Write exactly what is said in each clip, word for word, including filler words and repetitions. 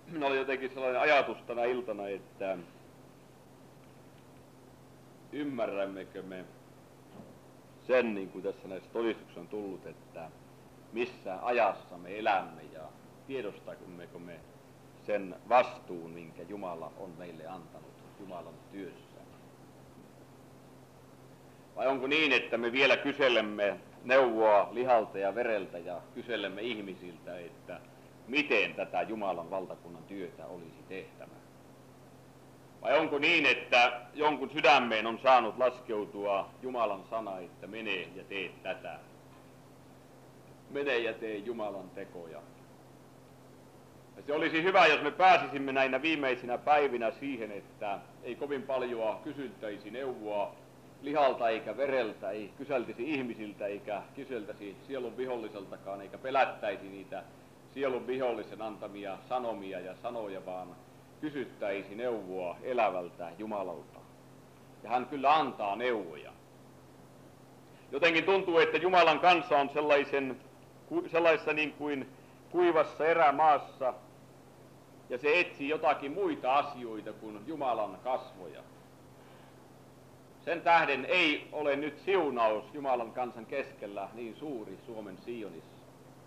minulla oli jotenkin sellainen ajatus tänä iltana, että ymmärrämmekö me sen, niin kuin tässä näissä todistuksissa on tullut, että missä ajassa me elämme ja tiedostammeko me sen vastuun, minkä Jumala on meille antanut Jumalan työssä. Vai onko niin, että me vielä kyselemme neuvoa lihalta ja vereltä ja kyselemme ihmisiltä, että miten tätä Jumalan valtakunnan työtä olisi tehtävä? Vai onko niin, että jonkun sydämeen on saanut laskeutua Jumalan sana, että mene ja tee tätä? Mene ja tee Jumalan tekoja. Ja se olisi hyvä, jos me pääsisimme näinä viimeisinä päivinä siihen, että ei kovin paljoa kysyttäisi neuvoa lihalta eikä vereltä, ei kyseltisi ihmisiltä eikä kyseltäisi sielun viholliseltakaan, eikä pelättäisi niitä sielun vihollisen antamia sanomia ja sanoja, vaan kysyttäisi neuvoa elävältä Jumalalta. Ja hän kyllä antaa neuvoja. Jotenkin tuntuu, että Jumalan kansa on sellaisen, sellaisessa niin kuin kuivassa erämaassa, ja se etsii jotakin muita asioita kuin Jumalan kasvoja. Sen tähden ei ole nyt siunaus Jumalan kansan keskellä niin suuri Suomen Sionissa.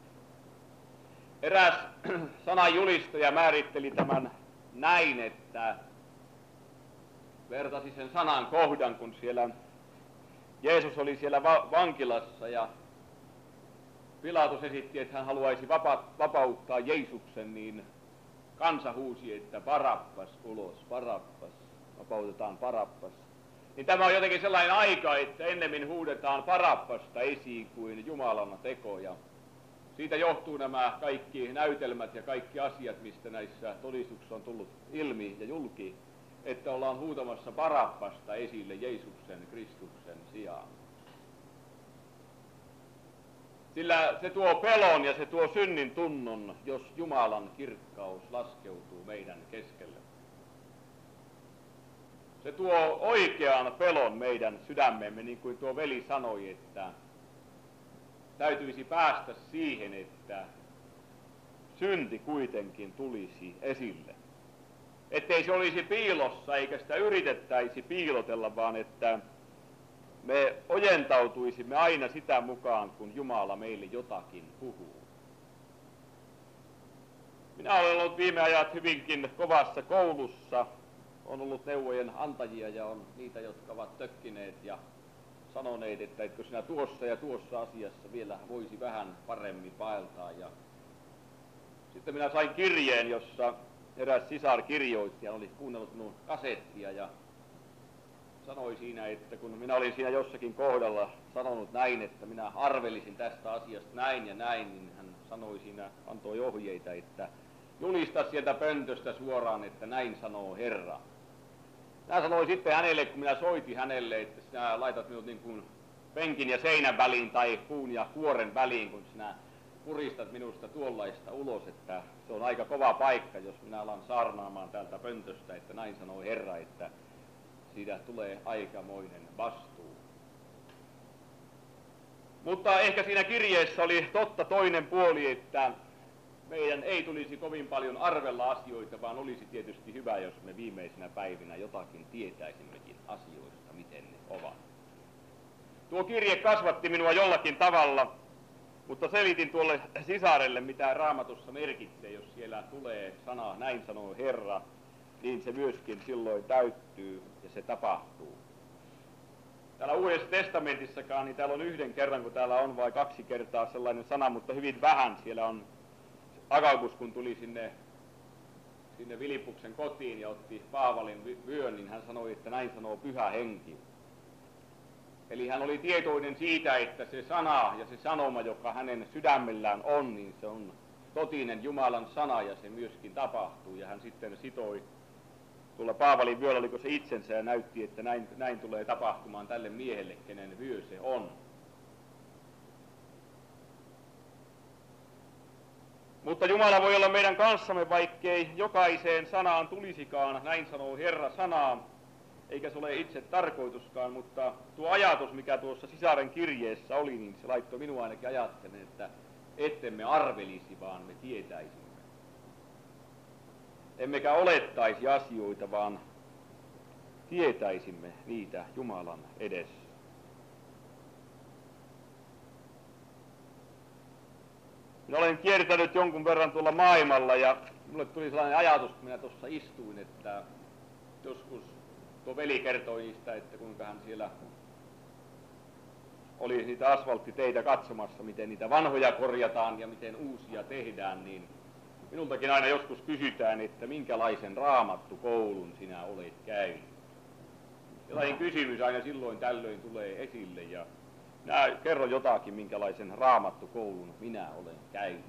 Eräs sananjulistaja määritteli tämän näin, että vertasi sen sanan kohdan, kun siellä Jeesus oli siellä va- vankilassa ja Pilatus esitti, että hän haluaisi vapa- vapauttaa Jeesuksen, niin kansa huusi, että Barabas ulos, Barabas, vapautetaan Barabas. Niin tämä on jotenkin sellainen aika, että ennemmin huudetaan Barabbasta esiin kuin Jumalan tekoja. Siitä johtuu nämä kaikki näytelmät ja kaikki asiat, mistä näissä todistuksissa on tullut ilmi ja julki, että ollaan huutamassa Barabbasta esille Jeesuksen, Kristuksen sijaan. Sillä se tuo pelon ja se tuo synnin tunnon, jos Jumalan kirkkaus laskeutuu meidän keskelle. Se tuo oikean pelon meidän sydämemme, niin kuin tuo veli sanoi, että täytyisi päästä siihen, että synti kuitenkin tulisi esille. Ettei se olisi piilossa eikä sitä yritettäisi piilotella, vaan että me ojentautuisimme aina sitä mukaan, kun Jumala meille jotakin puhuu. Minä olen ollut viime ajat hyvinkin kovassa koulussa. On ollut neuvojen antajia ja on niitä, jotka ovat tökkineet ja sanoneet, että etkö sinä tuossa ja tuossa asiassa vielä voisi vähän paremmin vaeltaa. Ja sitten minä sain kirjeen, jossa eräs sisar kirjoitti ja oli kuunnellut minun kasettia ja sanoi siinä, että kun minä olin siinä jossakin kohdalla sanonut näin, että minä arvelisin tästä asiasta näin ja näin, niin hän sanoi siinä, antoi ohjeita, että julista sieltä pöntöstä suoraan, että näin sanoo Herra. Minä sanoin sitten hänelle, kun minä soitin hänelle, että sinä laitat minut niin kuin penkin ja seinän väliin tai puun ja kuoren väliin, kun sinä puristat minusta tuollaista ulos, että se on aika kova paikka, jos minä alan saarnaamaan täältä pöntöstä, että näin sanoo Herra, että siitä tulee aikamoinen vastuu. Mutta ehkä siinä kirjeessä oli totta toinen puoli, että meidän ei tulisi kovin paljon arvella asioita, vaan olisi tietysti hyvä, jos me viimeisinä päivinä jotakin tietäisimmekin asioista, miten ne ovat. Tuo kirje kasvatti minua jollakin tavalla, mutta selitin tuolle sisarelle, mitä Raamatussa merkitsee, jos siellä tulee sana, näin sanoo Herra, niin se myöskin silloin täyttyy ja se tapahtuu. Täällä Uudessa testamentissakaan, niin täällä on yhden kerran, kun täällä on vain kaksi kertaa sellainen sana, mutta hyvin vähän. Siellä on Agabus, kun tuli sinne, sinne Filipuksen kotiin ja otti Paavalin vyön, niin hän sanoi, että näin sanoo Pyhä Henki. Eli hän oli tietoinen siitä, että se sana ja se sanoma, joka hänen sydämellään on, niin se on totinen Jumalan sana ja se myöskin tapahtuu. Ja hän sitten sitoi tuolla Paavalin vyöllä, oliko se itsensä, ja näytti, että näin, näin tulee tapahtumaan tälle miehelle, kenen vyö se on. Mutta Jumala voi olla meidän kanssamme, vaikkei jokaiseen sanaan tulisikaan, näin sanoo Herra sanaa, eikä se ole itse tarkoituskaan, mutta tuo ajatus, mikä tuossa sisaren kirjeessä oli, niin se laittoi minua ainakin ajattelemaan, että ettemme arvelisi, vaan me tietäisimme. emmekä olettaisi asioita, vaan tietäisimme niitä Jumalan edessä. Minä olen kiertänyt jonkun verran tuolla maailmalla ja minulle tuli sellainen ajatus, kun minä tuossa istuin, että joskus tuo veli kertoi niistä, että kuinka hän siellä oli niitä asfalttiteitä katsomassa, miten niitä vanhoja korjataan ja miten uusia tehdään, niin minultakin aina joskus kysytään, että minkälaisen raamattukoulun sinä olet käynyt. Jotain kysymys aina silloin tällöin tulee esille ja minä kerron jotakin, minkälaisen raamattukoulun minä olen käynyt.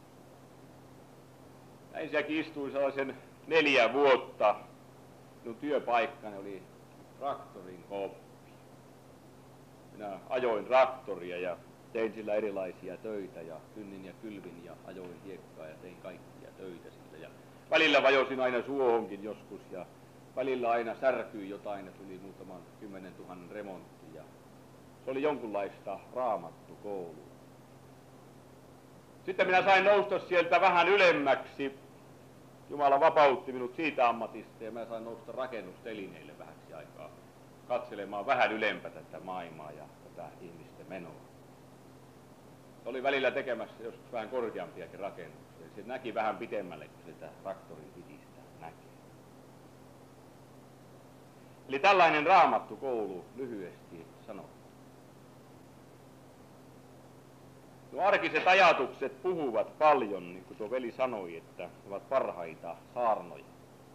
Ja ensinnäkin istuin sellaisen neljä vuotta. Minun työpaikkani oli traktorin koppi. Minä ajoin traktoria ja tein sillä erilaisia töitä ja kynnin ja kylvin ja ajoin hiekkaa ja tein kaikkia töitä sillä. Ja välillä vajosin aina suohonkin joskus ja välillä aina särkyi jotain ja tuli muutaman kymmenen tuhannen remontti. Ja se oli jonkunlaista raamattukoulua. Sitten minä sain nousta sieltä vähän ylemmäksi. Jumala vapautti minut siitä ammatista ja mä sain nousta rakennustelineille vähäksi aikaa katselemaan vähän ylempää tätä maailmaa ja tätä ihmisten menoa. Se oli välillä tekemässä joskus vähän korkeampiakin rakennuksia. Se näki vähän pitemmälle kuin sitä traktorin pitistä näkee. Eli tällainen raamattukoulu lyhyesti sanottu. Nuo arkiset ajatukset puhuvat paljon, niin kuin tuo veli sanoi, että ne ovat parhaita saarnoja.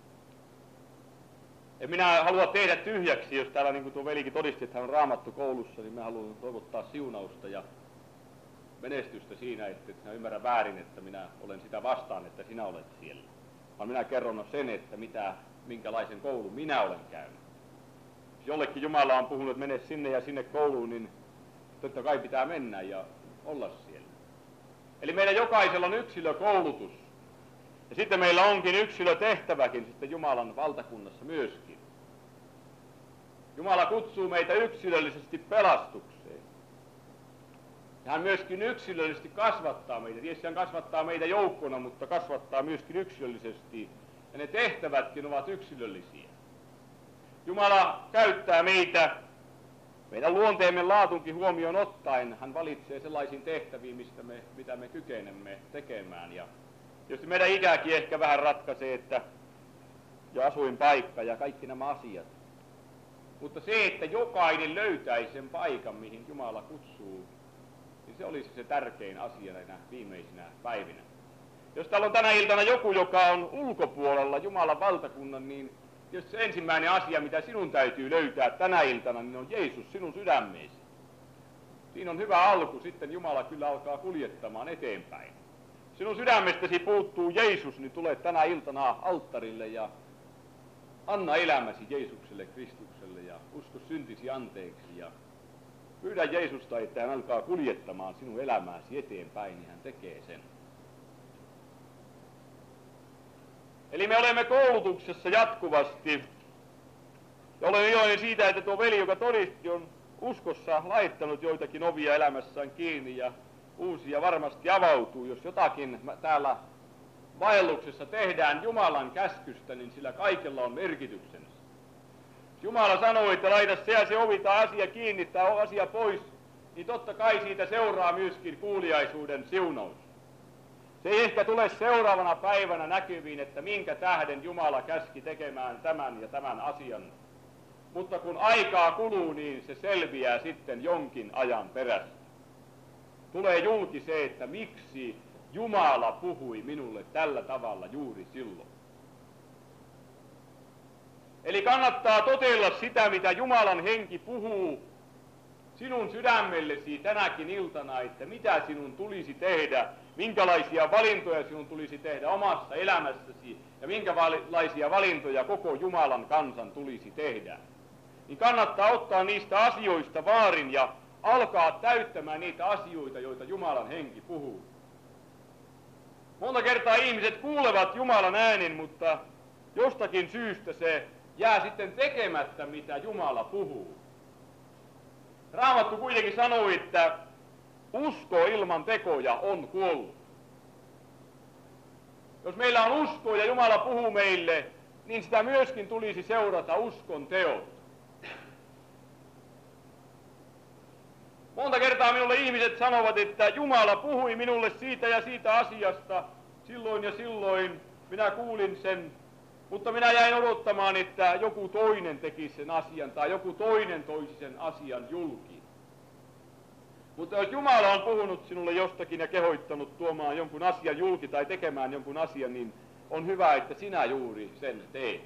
En minä halua tehdä tyhjäksi, jos täällä niin kuin tuo velikin todisti, että hän on raamattukoulussa, niin mä haluan toivottaa siunausta ja menestystä siinä, että sinä ymmärrä väärin, että minä olen sitä vastaan, että sinä olet siellä. Vaan minä kerron sen, että mitä, minkälaisen koulun minä olen käynyt. Jos jollekin Jumala on puhunut, että mene sinne ja sinne kouluun, niin totta kai pitää mennä ja olla siellä. Eli meillä jokaisella on yksilökoulutus. Ja sitten meillä onkin yksilötehtäväkin sitten Jumalan valtakunnassa myöskin. Jumala kutsuu meitä yksilöllisesti pelastukseen. Ja hän myöskin yksilöllisesti kasvattaa meitä. Tietysti hän kasvattaa meitä joukkona, mutta kasvattaa myöskin yksilöllisesti. Ja ne tehtävätkin ovat yksilöllisiä. Jumala käyttää meitä meidän luonteemme laatunkin huomioon ottaen. Hän valitsee sellaisiin tehtäviin, mistä me, mitä me kykenemme tekemään. Ja tietysti meidän ikäkin ehkä vähän ratkaisee, että ja asuinpaikka ja kaikki nämä asiat. Mutta se, että jokainen löytäisi sen paikan, mihin Jumala kutsuu, niin se olisi se tärkein asia näinä viimeisinä päivinä. Jos täällä on tänä iltana joku, joka on ulkopuolella Jumalan valtakunnan, niin jos se ensimmäinen asia, mitä sinun täytyy löytää tänä iltana, niin on Jeesus sinun sydämeesi. Siinä on hyvä alku, sitten Jumala kyllä alkaa kuljettamaan eteenpäin. Sinun sydämestäsi puuttuu Jeesus, niin tule tänä iltana alttarille ja anna elämäsi Jeesukselle, Kristukselle ja usko syntisi anteeksi ja pyydä Jeesusta, että hän alkaa kuljettamaan sinun elämääsi eteenpäin, niin hän tekee sen. Eli me olemme koulutuksessa jatkuvasti ja olen iloinen siitä, että tuo veli, joka todisti, on uskossa laittanut joitakin ovia elämässään kiinni ja uusia varmasti avautuu. Jos jotakin täällä vaelluksessa tehdään Jumalan käskystä, niin sillä kaikella on merkityksensä. Jumala sanoi, että laita se ja se ovi tai asia kiinni tai asia pois, niin totta kai siitä seuraa myöskin kuuliaisuuden siunaus. Se ei ehkä tule seuraavana päivänä näkyviin, että minkä tähden Jumala käski tekemään tämän ja tämän asian. Mutta kun aikaa kuluu, niin se selviää sitten jonkin ajan perästä. Tulee julki se, että miksi Jumala puhui minulle tällä tavalla juuri silloin. Eli kannattaa totella sitä, mitä Jumalan henki puhuu sinun sydämellesi tänäkin iltana, että mitä sinun tulisi tehdä, minkälaisia valintoja sinun tulisi tehdä omassa elämässäsi ja minkälaisia valintoja koko Jumalan kansan tulisi tehdä. Niin kannattaa ottaa niistä asioista vaarin ja alkaa täyttämään niitä asioita, joita Jumalan henki puhuu. Monta kertaa ihmiset kuulevat Jumalan äänen, mutta jostakin syystä se jää sitten tekemättä, mitä Jumala puhuu. Raamattu kuitenkin sanoi, että usko ilman tekoja on kuollut. Jos meillä on usko ja Jumala puhuu meille, niin sitä myöskin tulisi seurata uskon teot. Monta kertaa minulle ihmiset sanovat, että Jumala puhui minulle siitä ja siitä asiasta, silloin ja silloin minä kuulin sen, mutta minä jäin odottamaan, että joku toinen teki sen asian tai joku toinen toisi sen asian julki. Mutta jos Jumala on puhunut sinulle jostakin ja kehoittanut tuomaan jonkun asian julki tai tekemään jonkun asian, niin on hyvä, että sinä juuri sen teet.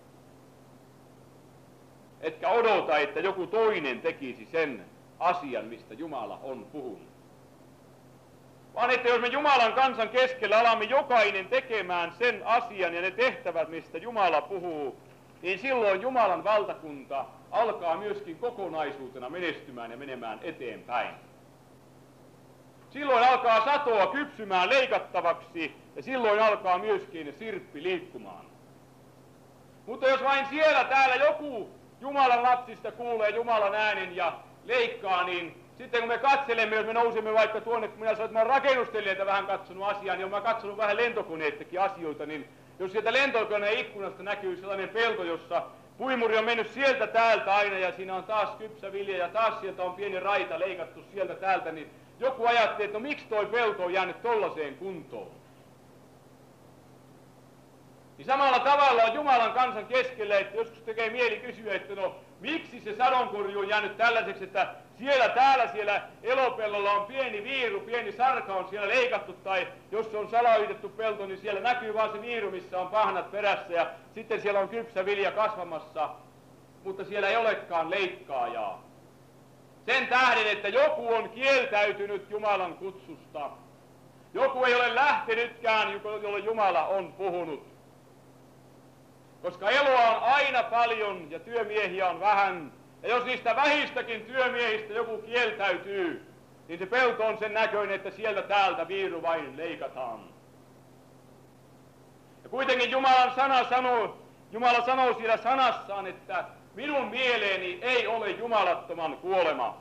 Etkä odota, että joku toinen tekisi sen asian, mistä Jumala on puhunut. Vaan että jos me Jumalan kansan keskellä alamme jokainen tekemään sen asian ja ne tehtävät, mistä Jumala puhuu, niin silloin Jumalan valtakunta alkaa myöskin kokonaisuutena menestymään ja menemään eteenpäin. Silloin alkaa satoa kypsymään leikattavaksi ja silloin alkaa myöskin sirppi liikkumaan. Mutta jos vain siellä täällä joku Jumalan lapsista kuulee Jumalan äänen ja leikkaa, niin sitten kun me katselemme, jos me nousemme vaikka tuonne, kun minä sanoin, että mä olen rakennustelijoita vähän katsonut asiaa, niin olen mä katsonut vähän lentokoneittakin asioita, niin jos sieltä lentokoneen ikkunasta näkyy sellainen pelto, jossa puimuri on mennyt sieltä täältä aina ja siinä on taas kypsä vilja ja taas sieltä on pieni raita leikattu sieltä täältä, niin joku ajattelee, että no miksi toi pelto on jäänyt tollaiseen kuntoon? Niin samalla tavalla on Jumalan kansan keskellä, että joskus tekee mieli kysyä, että no miksi se sadonkorju on jäänyt tällaiseksi, että siellä täällä siellä elopellolla on pieni viiru, pieni sarka on siellä leikattu, tai jos se on salaojitettu pelto, niin siellä näkyy vaan se viiru, missä on pahnat perässä, ja sitten siellä on kypsä vilja kasvamassa, mutta siellä ei olekaan leikkaajaa. Sen tähden, että joku on kieltäytynyt Jumalan kutsusta. Joku ei ole lähtenytkään, jolle Jumala on puhunut. Koska eloa on aina paljon ja työmiehiä on vähän. Ja jos niistä vähistäkin työmiehistä joku kieltäytyy, niin se pelto on sen näköinen, että sieltä täältä viiru vain leikataan. Ja kuitenkin Jumalan sana sanoo, Jumala sanoo siellä sanassaan, että minun mieleeni ei ole jumalattoman kuolema.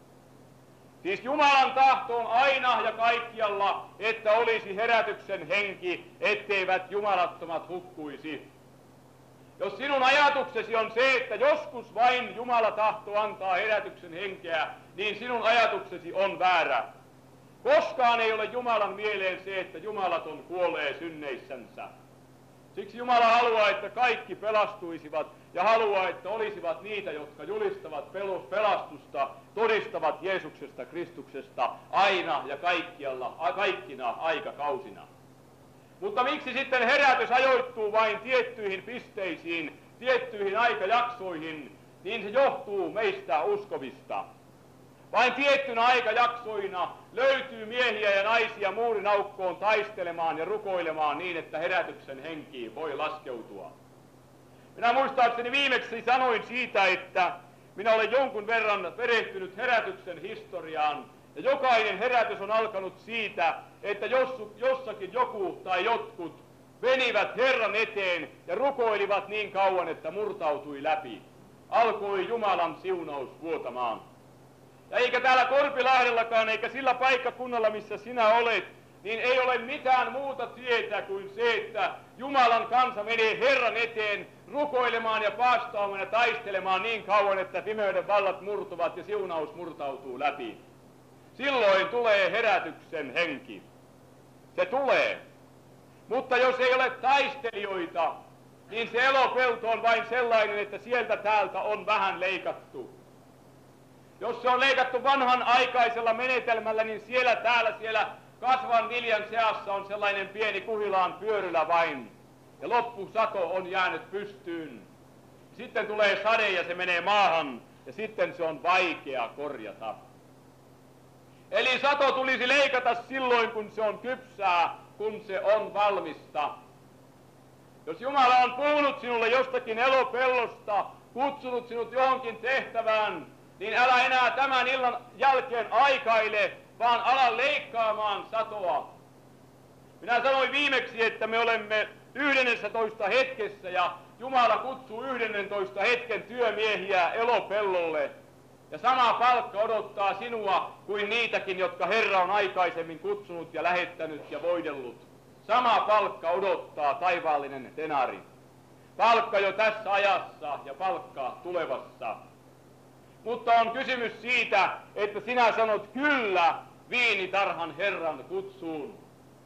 Siis Jumalan tahto on aina ja kaikkialla, että olisi herätyksen henki, etteivät jumalattomat hukkuisi. Jos sinun ajatuksesi on se, että joskus vain Jumala tahto antaa herätyksen henkeä, niin sinun ajatuksesi on väärä. Koskaan ei ole Jumalan mieleen se, että jumalaton kuolee synneissänsä. Siksi Jumala haluaa, että kaikki pelastuisivat ja haluaa, että olisivat niitä, jotka julistavat pelastusta, todistavat Jeesuksesta, Kristuksesta aina ja kaikkialla, kaikkina aikakausina. Mutta miksi sitten herätys ajoittuu vain tiettyihin pisteisiin, tiettyihin aikajaksoihin, niin se johtuu meistä uskovista. Vain tiettynä aikajaksoina löytyy miehiä ja naisia muurin aukkoon taistelemaan ja rukoilemaan niin, että herätyksen henki voi laskeutua. Minä muistaakseni viimeksi sanoin siitä, että minä olen jonkun verran perehtynyt herätyksen historiaan, ja jokainen herätys on alkanut siitä, että jossakin joku tai jotkut venivät Herran eteen ja rukoilivat niin kauan, että murtautui läpi. Alkoi Jumalan siunaus vuotamaan. Ja eikä täällä Korpilahdellakaan, eikä sillä paikkakunnalla, missä sinä olet, niin ei ole mitään muuta tietä kuin se, että Jumalan kansa menee Herran eteen rukoilemaan ja paastaamaan ja taistelemaan niin kauan, että pimeyden vallat murtuvat ja siunaus murtautuu läpi. Silloin tulee herätyksen henki. Se tulee. Mutta jos ei ole taistelijoita, niin se elopelto on vain sellainen, että sieltä täältä on vähän leikattu. Jos se on leikattu vanhan aikaisella menetelmällä, niin siellä täällä siellä kasvan viljan seassa on sellainen pieni kuhilaan pyörylä vain. Ja loppusato on jäänyt pystyyn. Sitten tulee sade ja se menee maahan ja sitten se on vaikea korjata. Eli sato tulisi leikata silloin, kun se on kypsää, kun se on valmista. Jos Jumala on puhunut sinulle jostakin elopellosta, kutsunut sinut johonkin tehtävään, niin älä enää tämän illan jälkeen aikaile, vaan ala leikkaamaan satoa. Minä sanoin viimeksi, että me olemme yhdennentoista hetkessä ja Jumala kutsuu yhdennentoista hetken työmiehiä elopellolle. Ja sama palkka odottaa sinua kuin niitäkin, jotka Herra on aikaisemmin kutsunut ja lähettänyt ja voidellut. sama palkka odottaa taivaallinen denari. Palkka jo tässä ajassa ja palkka tulevassa. Mutta on kysymys siitä, että sinä sanot kyllä viinitarhan Herran kutsuun.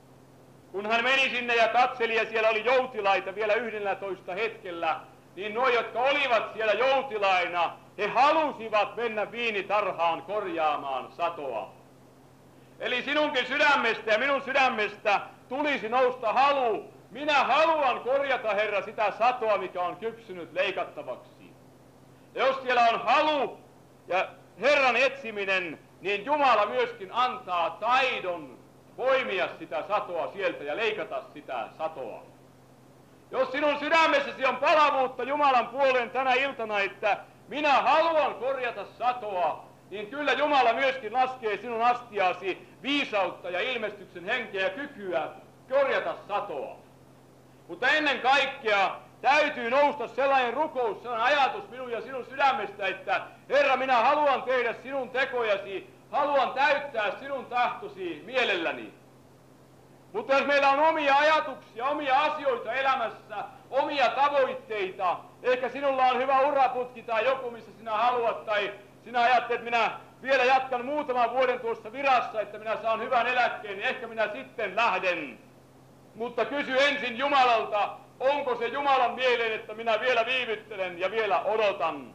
Kun hän meni sinne ja katseli ja siellä oli joutilaita vielä yhdellätoista hetkellä, niin nuo, jotka olivat siellä joutilaina, he halusivat mennä viinitarhaan korjaamaan satoa. Eli sinunkin sydämestä ja minun sydämestä tulisi nousta halu. Minä haluan korjata, Herra, sitä satoa, mikä on kypsynyt leikattavaksi. Ja jos siellä on halu ja Herran etsiminen, niin Jumala myöskin antaa taidon poimia sitä satoa sieltä ja leikata sitä satoa. Jos sinun sydämessäsi on palavuutta Jumalan puoleen tänä iltana, että minä haluan korjata satoa, niin kyllä Jumala myöskin laskee sinun astiaasi viisautta ja ilmestyksen henkeä ja kykyä korjata satoa. Mutta ennen kaikkea täytyy nousta sellainen rukous, sellainen ajatus minun ja sinun sydämestä, että Herra, minä haluan tehdä sinun tekojasi, haluan täyttää sinun tahtosi mielelläni. Mutta jos meillä on omia ajatuksia, omia asioita elämässä, omia tavoitteita, ehkä sinulla on hyvä uraputki tai joku, missä sinä haluat, tai sinä ajattelet, että minä vielä jatkan muutaman vuoden tuossa virassa, että minä saan hyvän eläkkeen, niin ehkä minä sitten lähden. Mutta kysy ensin Jumalalta, onko se Jumalan mieleen, että minä vielä viivyttelen ja vielä odotan.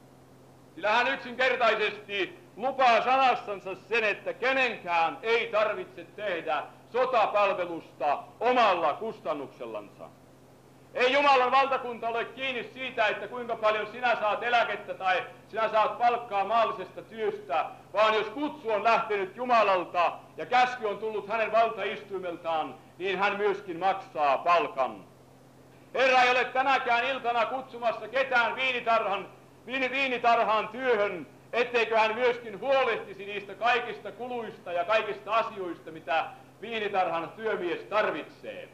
Sillä hän yksinkertaisesti lupaa sanassansa sen, että kenenkään ei tarvitse tehdä sotapalvelusta omalla kustannuksellansa. Ei Jumalan valtakunta ole kiinni siitä, että kuinka paljon sinä saat eläkettä tai sinä saat palkkaa maallisesta työstä, vaan jos kutsu on lähtenyt Jumalalta ja käsky on tullut hänen valtaistuimeltaan, niin hän myöskin maksaa palkan. Herra ei ole tänäkään iltana kutsumassa ketään viinitarhan, viini, viinitarhaan työhön, etteikö hän myöskin huolehtisi niistä kaikista kuluista ja kaikista asioista, mitä viinitarhan työmies tarvitsee.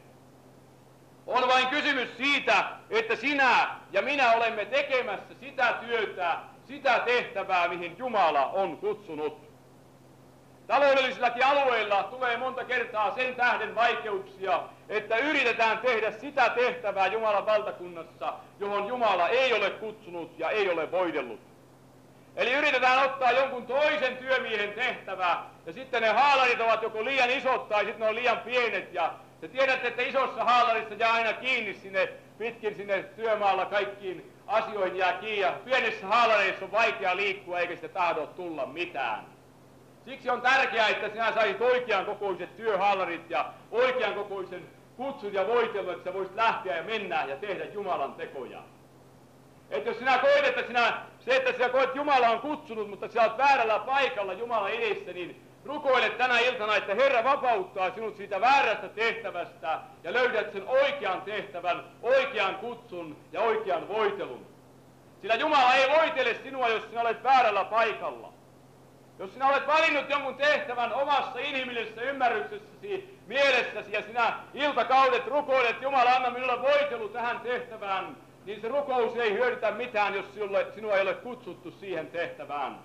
On vain kysymys siitä, että sinä ja minä olemme tekemässä sitä työtä, sitä tehtävää, mihin Jumala on kutsunut. Taloudellisillakin alueilla tulee monta kertaa sen tähden vaikeuksia, että yritetään tehdä sitä tehtävää Jumalan valtakunnassa, johon Jumala ei ole kutsunut ja ei ole voidellut. Eli yritetään ottaa jonkun toisen työmiehen tehtävää, ja sitten ne haalarit ovat joko liian isot tai sitten ne on liian pienet, ja te tiedätte, että isossa haalarissa jää aina kiinni sinne, pitkin sinne työmaalla kaikkiin asioihin jää kiinni, ja pienissä haalareissa on vaikea liikkua eikä sitä tahdo tulla mitään. Siksi on tärkeää, että sinä saisit oikean kokoiset työhaalarit ja oikean kokoisen kutsun ja voitelun, että sä voisit lähteä ja mennä ja tehdä Jumalan tekoja. Että jos sinä koet, että sinä, se, että sinä koet, että Jumala on kutsunut, mutta sinä olet väärällä paikalla Jumalan edessä, niin rukoile tänä iltana, että Herra vapauttaa sinut siitä väärästä tehtävästä ja löydät sen oikean tehtävän, oikean kutsun ja oikean voitelun. Sillä Jumala ei voitele sinua, jos sinä olet väärällä paikalla. Jos sinä olet valinnut jonkun tehtävän omassa inhimillisessä ymmärryksessäsi, mielessäsi ja sinä iltakaudet rukoilet, Jumala, anna minulle voitelu tähän tehtävään, niin se rukous ei hyödytä mitään, jos sinulle, sinua ei ole kutsuttu siihen tehtävään.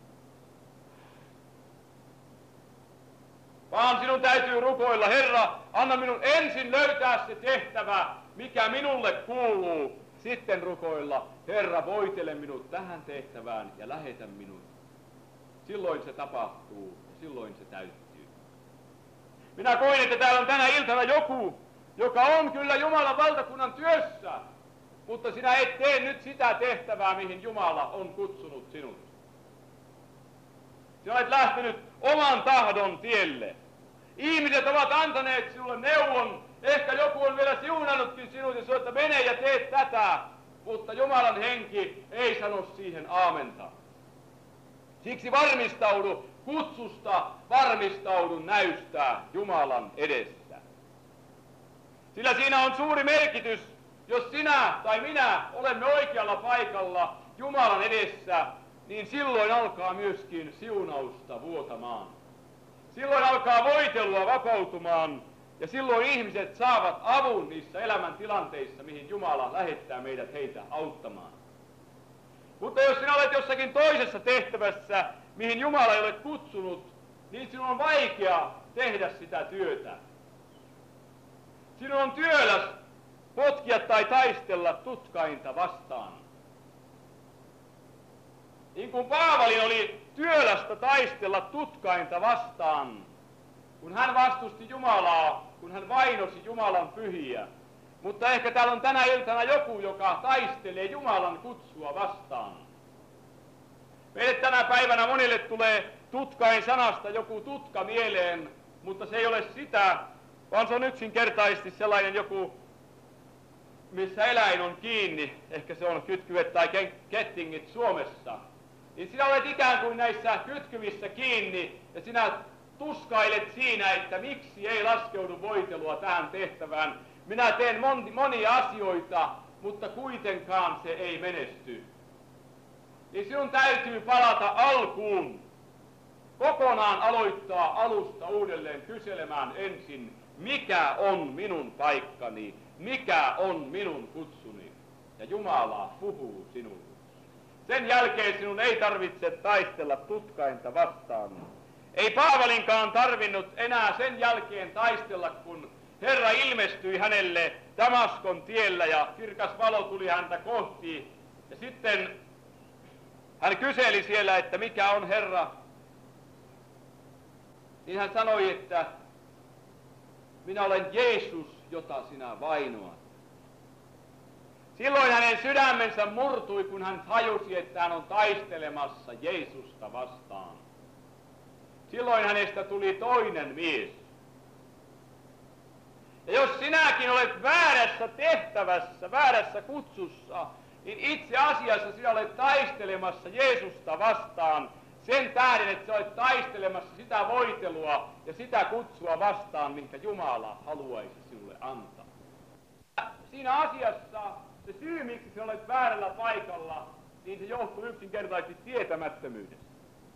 Vaan sinun täytyy rukoilla, Herra, anna minun ensin löytää se tehtävä, mikä minulle kuuluu. Sitten rukoilla, Herra, voitele minut tähän tehtävään ja lähetä minut. Silloin se tapahtuu ja silloin se täyttyy. Minä koin, että täällä on tänä iltana joku, joka on kyllä Jumalan valtakunnan työssä, mutta sinä et tee nyt sitä tehtävää, mihin Jumala on kutsunut sinut. Sinä olet lähtenyt oman tahdon tielle. Ihmiset ovat antaneet sinulle neuvon, ehkä joku on vielä siunannutkin sinut ja sanoo, että mene ja tee tätä, mutta Jumalan henki ei sano siihen aamenta. Siksi varmistaudu kutsusta, varmistaudu näystä Jumalan edessä. Sillä siinä on suuri merkitys, jos sinä tai minä olemme oikealla paikalla Jumalan edessä, niin silloin alkaa myöskin siunausta vuotamaan. Silloin alkaa voitelua vapautumaan ja silloin ihmiset saavat avun niissä elämäntilanteissa, mihin Jumala lähettää meidät heitä auttamaan. Mutta jos sinä olet jossakin toisessa tehtävässä, mihin Jumala ei ole kutsunut, niin sinun on vaikea tehdä sitä työtä. Sinun on työläs potkia tai taistella tutkainta vastaan. Niin kuin Paavalin oli työlästä taistella tutkainta vastaan, kun hän vastusti Jumalaa, kun hän vainosi Jumalan pyhiä. Mutta ehkä täällä on tänä iltana joku, joka taistelee Jumalan kutsua vastaan. Meille tänä päivänä monille tulee tutkain sanasta joku tutka mieleen, mutta se ei ole sitä, vaan se on yksinkertaisesti sellainen joku, missä eläin on kiinni, ehkä se on kytkyet tai kettingit Suomessa. Niin sinä olet ikään kuin näissä kytkyvissä kiinni ja sinä tuskailet siinä, että miksi ei laskeudu voitelua tähän tehtävään. Minä teen mon, monia asioita, mutta kuitenkaan se ei menesty. Niin sinun täytyy palata alkuun, kokonaan aloittaa alusta uudelleen kyselemään ensin, mikä on minun paikkani, mikä on minun kutsuni. Ja Jumala puhuu sinulle. Sen jälkeen sinun ei tarvitse taistella tutkainta vastaan. Ei Paavalinkaan tarvinnut enää sen jälkeen taistella, kun Herra ilmestyi hänelle Damaskon tiellä ja kirkas valo tuli häntä kohti. Ja sitten hän kyseli siellä, että mikä on Herra. Niin hän sanoi, että minä olen Jeesus, jota sinä vainoat. Silloin hänen sydämensä murtui, kun hän tajusi, että hän on taistelemassa Jeesusta vastaan. Silloin hänestä tuli toinen mies. Ja jos sinäkin olet väärässä tehtävässä, väärässä kutsussa, niin itse asiassa sinä olet taistelemassa Jeesusta vastaan sen tähden, että sinä olet taistelemassa sitä voitelua ja sitä kutsua vastaan, minkä Jumala haluaisi sinulle antaa. Siinä asiassa se syy, miksi sinä olet väärällä paikalla, niin se johtuu yksinkertaisesti tietämättömyydestä.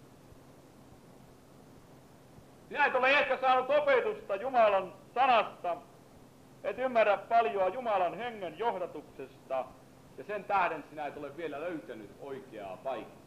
Sinä et ole ehkä saanut opetusta Jumalan sanasta, et ymmärrä paljon Jumalan hengen johdatuksesta, ja sen tähden sinä et ole vielä löytänyt oikeaa paikkaa.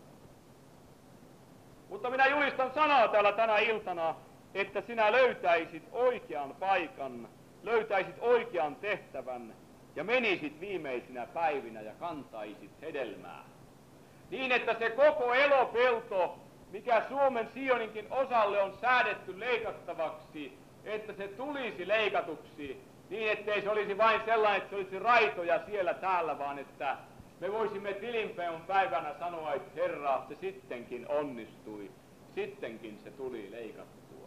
Mutta minä julistan sanaa täällä tänä iltana, että sinä löytäisit oikean paikan, löytäisit oikean tehtävän, ja menisit viimeisinä päivinä ja kantaisit hedelmää. Niin, että se koko elopelto, mikä Suomen Sioninkin osalle on säädetty leikattavaksi, että se tulisi leikatuksi, niin ettei se olisi vain sellainen, että se olisi raitoja siellä täällä, vaan että me voisimme tilinpäivän päivänä sanoa, että Herra, se sittenkin onnistui, sittenkin se tuli leikattua.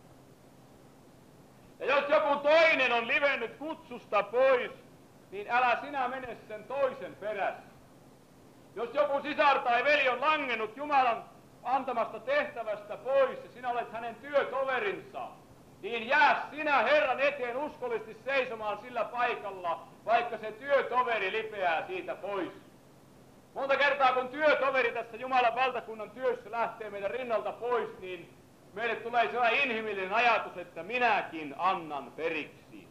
Ja jos joku toinen on livennyt kutsusta pois, niin älä sinä mene sen toisen perässä. Jos joku sisar tai veli on langennut Jumalan antamasta tehtävästä pois ja sinä olet hänen työtoverinsa, niin jää sinä Herran eteen uskollisesti seisomaan sillä paikalla, vaikka se työtoveri lipeää siitä pois. Monta kertaa kun työtoveri tässä Jumalan valtakunnan työssä lähtee meidän rinnalta pois, niin meille tulee sellainen inhimillinen ajatus, että minäkin annan periksi.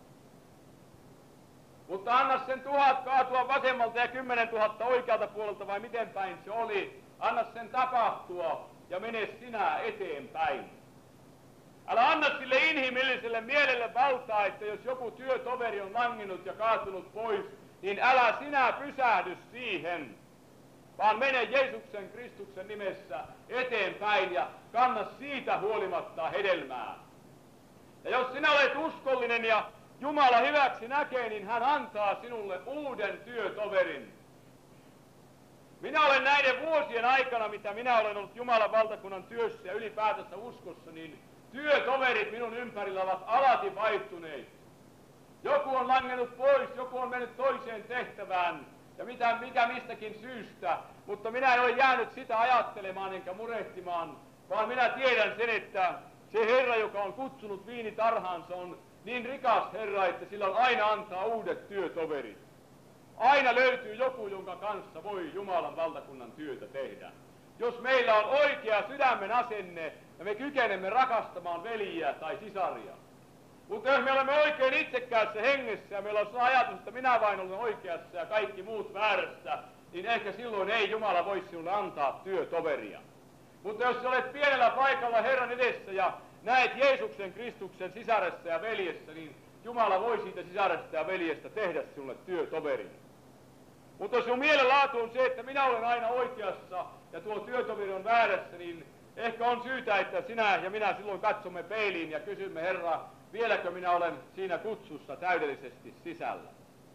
Mutta anna sen tuhat kaatua vasemmalta ja kymmenen tuhatta oikealta puolelta, vai miten päin se oli. Anna sen tapahtua ja mene sinä eteenpäin. Älä anna sille inhimilliselle mielelle valtaa, että jos joku työtoveri on langinut ja kaatunut pois, niin älä sinä pysähdy siihen, vaan mene Jeesuksen Kristuksen nimessä eteenpäin ja kanna siitä huolimatta hedelmää. Ja jos sinä olet uskollinen ja Jumala hyväksi näkee, niin hän antaa sinulle uuden työtoverin. Minä olen näiden vuosien aikana, mitä minä olen ollut Jumalan valtakunnan työssä ja ylipäätänsä uskossa, niin työtoverit minun ympärillä ovat alati vaihtuneet. Joku on langennut pois, joku on mennyt toiseen tehtävään, ja mitä, mikä mistäkin syystä, mutta minä en ole jäänyt sitä ajattelemaan enkä murehtimaan, vaan minä tiedän sen, että se Herra, joka on kutsunut viinitarhaansa, on niin rikas Herra, että sillä on aina antaa uudet työtoverit. Aina löytyy joku, jonka kanssa voi Jumalan valtakunnan työtä tehdä. Jos meillä on oikea sydämen asenne ja me kykenemme rakastamaan veljiä tai sisaria. Mutta jos me olemme oikein itsekkäässä hengessä ja meillä on se ajatus, että minä vain olen oikeassa ja kaikki muut väärässä, niin ehkä silloin ei Jumala voi sinulle antaa työtoveria. Mutta jos olet pienellä paikalla Herran edessä ja näet Jeesuksen Kristuksen sisaressa ja veljessä, niin Jumala voi siitä sisaresta ja veljestä tehdä sinulle työtoverin. Mutta jos sinun mielenlaatu on se, että minä olen aina oikeassa ja tuo työtoveri on väärässä, niin ehkä on syytä, että sinä ja minä silloin katsomme peiliin ja kysymme, Herra, vieläkö minä olen siinä kutsussa täydellisesti sisällä.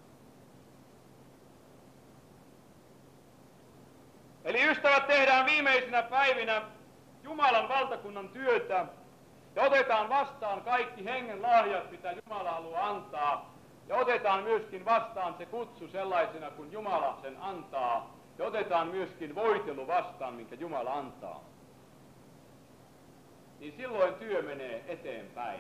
Eli ystävät, tehdään viimeisinä päivinä Jumalan valtakunnan työtä ja otetaan vastaan kaikki hengen lahjat, mitä Jumala haluaa antaa. Ja otetaan myöskin vastaan se kutsu sellaisena, kun Jumala sen antaa. Ja otetaan myöskin voitelu vastaan, minkä Jumala antaa. Niin silloin työ menee eteenpäin.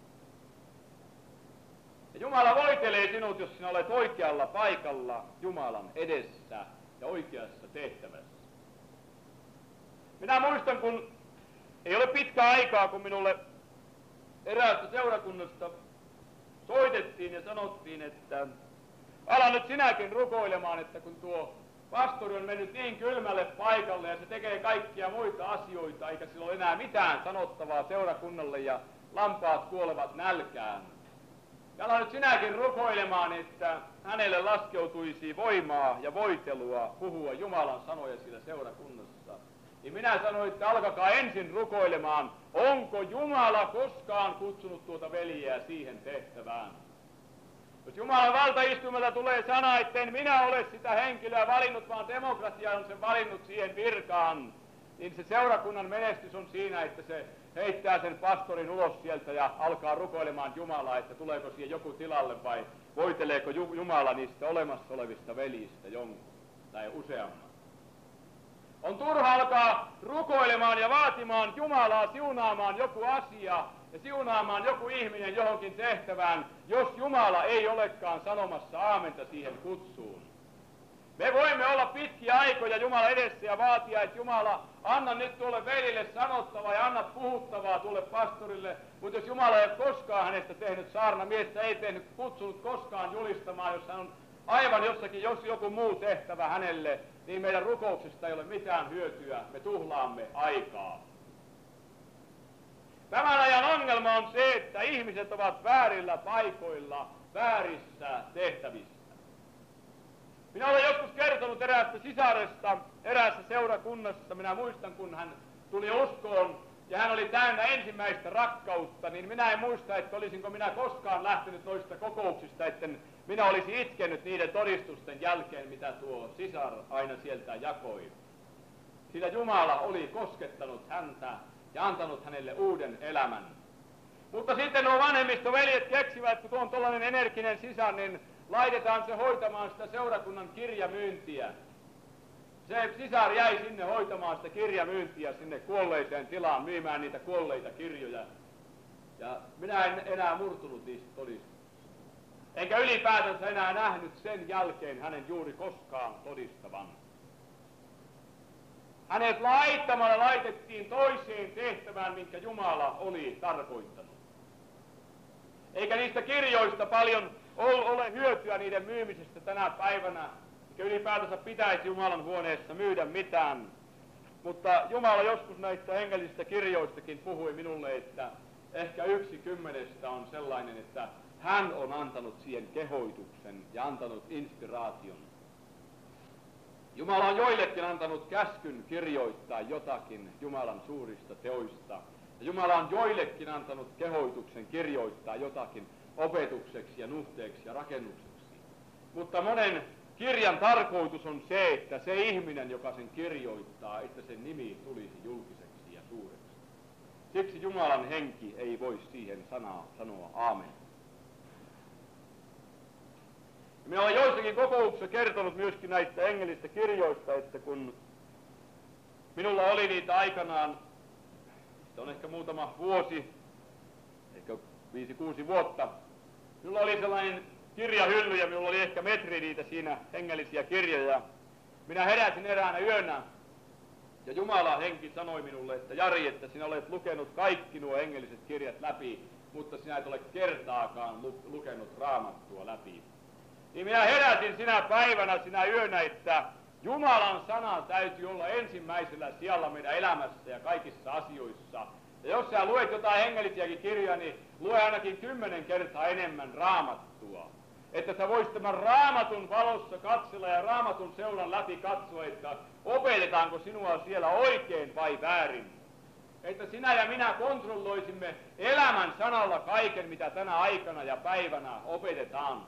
Ja Jumala voitelee sinut, jos sinä olet oikealla paikalla Jumalan edessä ja oikeassa tehtävässä. Minä muistan, kun ei ole pitkä aikaa, kun minulle eräästä seurakunnasta soitettiin ja sanottiin, että ala nyt sinäkin rukoilemaan, että kun tuo pastori on mennyt niin kylmälle paikalle ja se tekee kaikkia muita asioita, eikä sillä ole enää mitään sanottavaa seurakunnalle ja lampaat kuolevat nälkään. Ja ala nyt sinäkin rukoilemaan, että hänelle laskeutuisi voimaa ja voitelua puhua Jumalan sanoja sillä seurakunnassa. Niin minä sanoin, että alkakaa ensin rukoilemaan, onko Jumala koskaan kutsunut tuota veljeä siihen tehtävään. Jos Jumalan valtaistuimelta tulee sana, etten minä ole sitä henkilöä valinnut, vaan demokratia on sen valinnut siihen virkaan, niin se seurakunnan menestys on siinä, että se heittää sen pastorin ulos sieltä ja alkaa rukoilemaan Jumalaa, että tuleeko siihen joku tilalle vai voiteleeko Jumala niistä olemassa olevista veljistä jonkun tai useamman. On turha alkaa rukoilemaan ja vaatimaan Jumalaa siunaamaan joku asia ja siunaamaan joku ihminen johonkin tehtävään, jos Jumala ei olekaan sanomassa aamenta siihen kutsuun. Me voimme olla pitkiä aikoja Jumala edessä ja vaatia, että Jumala, anna nyt tuolle velille sanottavaa ja anna puhuttavaa tuolle pastorille, mutta jos Jumala ei ole koskaan hänestä tehnyt saarnamiestä, ei tehnyt kutsunut koskaan julistamaan, jos hän on aivan jossakin, jos joku muu tehtävä hänelle, niin meidän rukouksesta ei ole mitään hyötyä, me tuhlaamme aikaa. Tämän ajan ongelma on se, että ihmiset ovat väärillä paikoilla, väärissä tehtävissä. Minä olen joskus kertonut eräästä sisaresta, eräässä seurakunnassa, minä muistan kun hän tuli uskoon ja hän oli täynnä ensimmäistä rakkautta, niin minä en muista, että olisinko minä koskaan lähtenyt noista kokouksista, etten minä olisin itkenyt niiden todistusten jälkeen, mitä tuo sisar aina sieltä jakoi. Sillä Jumala oli koskettanut häntä ja antanut hänelle uuden elämän. Mutta sitten nuo vanhemmistoveljet keksivät, kun tuo on tuollainen energinen sisar, niin laitetaan se hoitamaan sitä seurakunnan kirjamyyntiä. Se sisar jäi sinne hoitamaan sitä kirjamyyntiä sinne kuolleiseen tilaan, myymään niitä kuolleita kirjoja. Ja minä en enää murtunut niistä todistuksista. Enkä ylipäätänsä enää nähnyt sen jälkeen hänen juuri koskaan todistavan. Hänet laittamalla laitettiin toiseen tehtävään, minkä Jumala oli tarkoittanut. Eikä niistä kirjoista paljon ole hyötyä niiden myymisestä tänä päivänä, eikä ylipäätänsä pitäisi Jumalan huoneessa myydä mitään. Mutta Jumala joskus näistä hengellisistä kirjoistakin puhui minulle, että ehkä yksi kymmenestä on sellainen, että hän on antanut siihen kehoituksen ja antanut inspiraation. Jumala on joillekin antanut käskyn kirjoittaa jotakin Jumalan suurista teoista. Ja Jumala on joillekin antanut kehoituksen kirjoittaa jotakin opetukseksi ja nuhteeksi ja rakennukseksi. Mutta monen kirjan tarkoitus on se, että se ihminen, joka sen kirjoittaa, että sen nimi tulisi julkiseksi ja suureksi. Siksi Jumalan henki ei voi siihen sanaa sanoa aamen. Minä olen joissakin kokouksissa kertonut myöskin näistä engelistä kirjoista, että kun minulla oli niitä aikanaan, se on ehkä muutama vuosi, ehkä viisi, kuusi vuotta, minulla oli sellainen kirjahylly ja minulla oli ehkä metri niitä siinä hengellisiä kirjoja. Minä heräsin eräänä yönä ja Jumalan henki sanoi minulle, että Jari, että sinä olet lukenut kaikki nuo hengelliset kirjat läpi, mutta sinä et ole kertaakaan lu- lukenut Raamattua läpi. Niin minä heräsin sinä päivänä, sinä yönä, että Jumalan sana täytyy olla ensimmäisellä sijalla meidän elämässä ja kaikissa asioissa. Ja jos sä luet jotain hengellisiäkin kirjoja, niin lue ainakin kymmenen kertaa enemmän Raamattua. Että sä voisit tämän Raamatun valossa katsella ja Raamatun seulan läpi katsoa, että opetetaanko sinua siellä oikein vai väärin. Että sinä ja minä kontrolloisimme elämän sanalla kaiken, mitä tänä aikana ja päivänä opetetaan.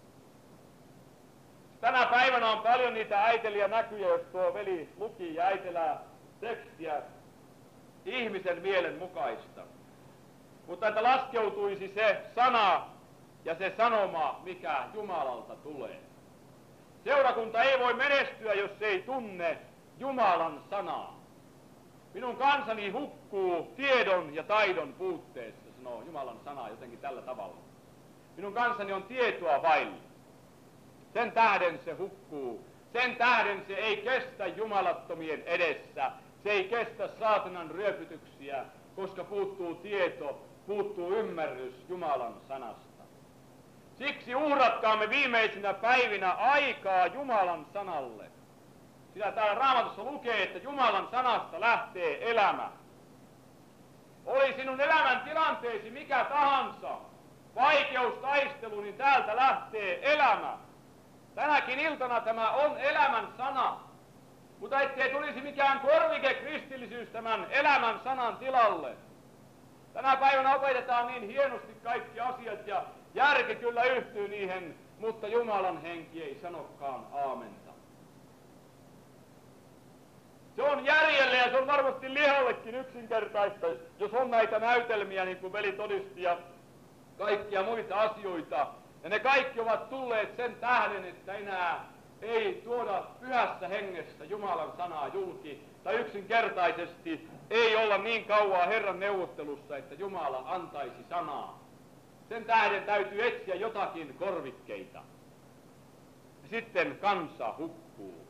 Tänä päivänä on paljon niitä äiteliä näkyjä, jos tuo veli luki ja äitelää tekstiä ihmisen mielen mukaista. Mutta että laskeutuisi se sana ja se sanoma, mikä Jumalalta tulee. Seurakunta ei voi menestyä, jos se ei tunne Jumalan sanaa. Minun kansani hukkuu tiedon ja taidon puutteessa, sanoo Jumalan sana jotenkin tällä tavalla. Minun kansani on tietoa vailla. Sen tähden se hukkuu. Sen tähden se ei kestä jumalattomien edessä. Se ei kestä saatanan ryöpytyksiä, koska puuttuu tieto, puuttuu ymmärrys Jumalan sanasta. Siksi uhratkaamme viimeisinä päivinä aikaa Jumalan sanalle. Sillä täällä Raamatussa lukee, että Jumalan sanasta lähtee elämä. Oli sinun elämän tilanteesi mikä tahansa, vaikeustaistelu, niin täältä lähtee elämä. Tänäkin iltana tämä on elämän sana, mutta ettei tulisi mikään korvike kristillisyys tämän elämän sanan tilalle. Tänä päivänä opetetaan niin hienosti kaikki asiat ja järki kyllä yhtyy niihin, mutta Jumalan henki ei sanokaan aamenta. Se on järjelle ja se on varmasti lihallekin yksinkertaista, jos on näitä näytelmiä, niin kuin veli todisti, ja kaikkia muita asioita. Ja ne kaikki ovat tulleet sen tähden, että enää ei tuoda pyhässä hengessä Jumalan sanaa julki, tai yksinkertaisesti ei olla niin kauaa Herran neuvottelussa, että Jumala antaisi sanaa. Sen tähden täytyy etsiä jotakin korvikkeita. Ja sitten kansa hukkuu.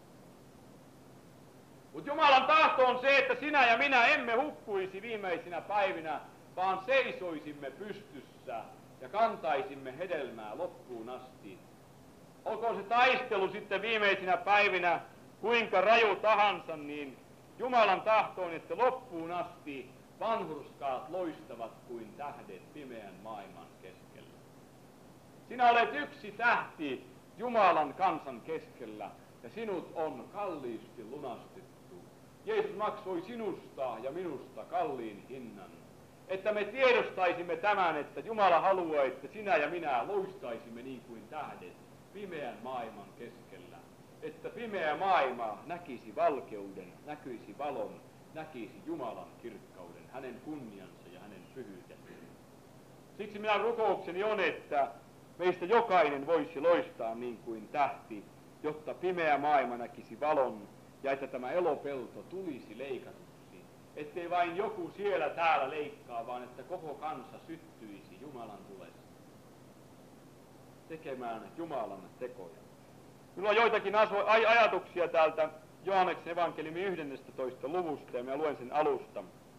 Mutta Jumalan tahto on se, että sinä ja minä emme hukkuisi viimeisinä päivinä, vaan seisoisimme pystyssä ja kantaisimme hedelmää loppuun asti. Olkoon se taistelu sitten viimeisinä päivinä kuinka raju tahansa, niin Jumalan tahto on, että loppuun asti vanhurskaat loistavat kuin tähdet pimeän maailman keskellä. Sinä olet yksi tähti Jumalan kansan keskellä ja sinut on kalliisti lunastettu. Jeesus maksoi sinusta ja minusta kalliin hinnan. Että me tiedostaisimme tämän, että Jumala haluaa, että sinä ja minä loistaisimme niin kuin tähdet pimeän maailman keskellä. Että pimeä maailma näkisi valkeuden, näkyisi valon, näkisi Jumalan kirkkauden, hänen kunniansa ja hänen pyhyytensä. Siksi minä rukoukseni on, että meistä jokainen voisi loistaa niin kuin tähti, jotta pimeä maailma näkisi valon ja että tämä elopelto tulisi leikatuksi. Ettei vain joku siellä täällä leikkaa, vaan että koko kansa syttyisi Jumalan tulessa tekemään Jumalan tekoja. Minulla on joitakin aso- aj- ajatuksia täältä Johanneksen evankeliumin yhdennestätoista luvusta ja minä luen sen alusta.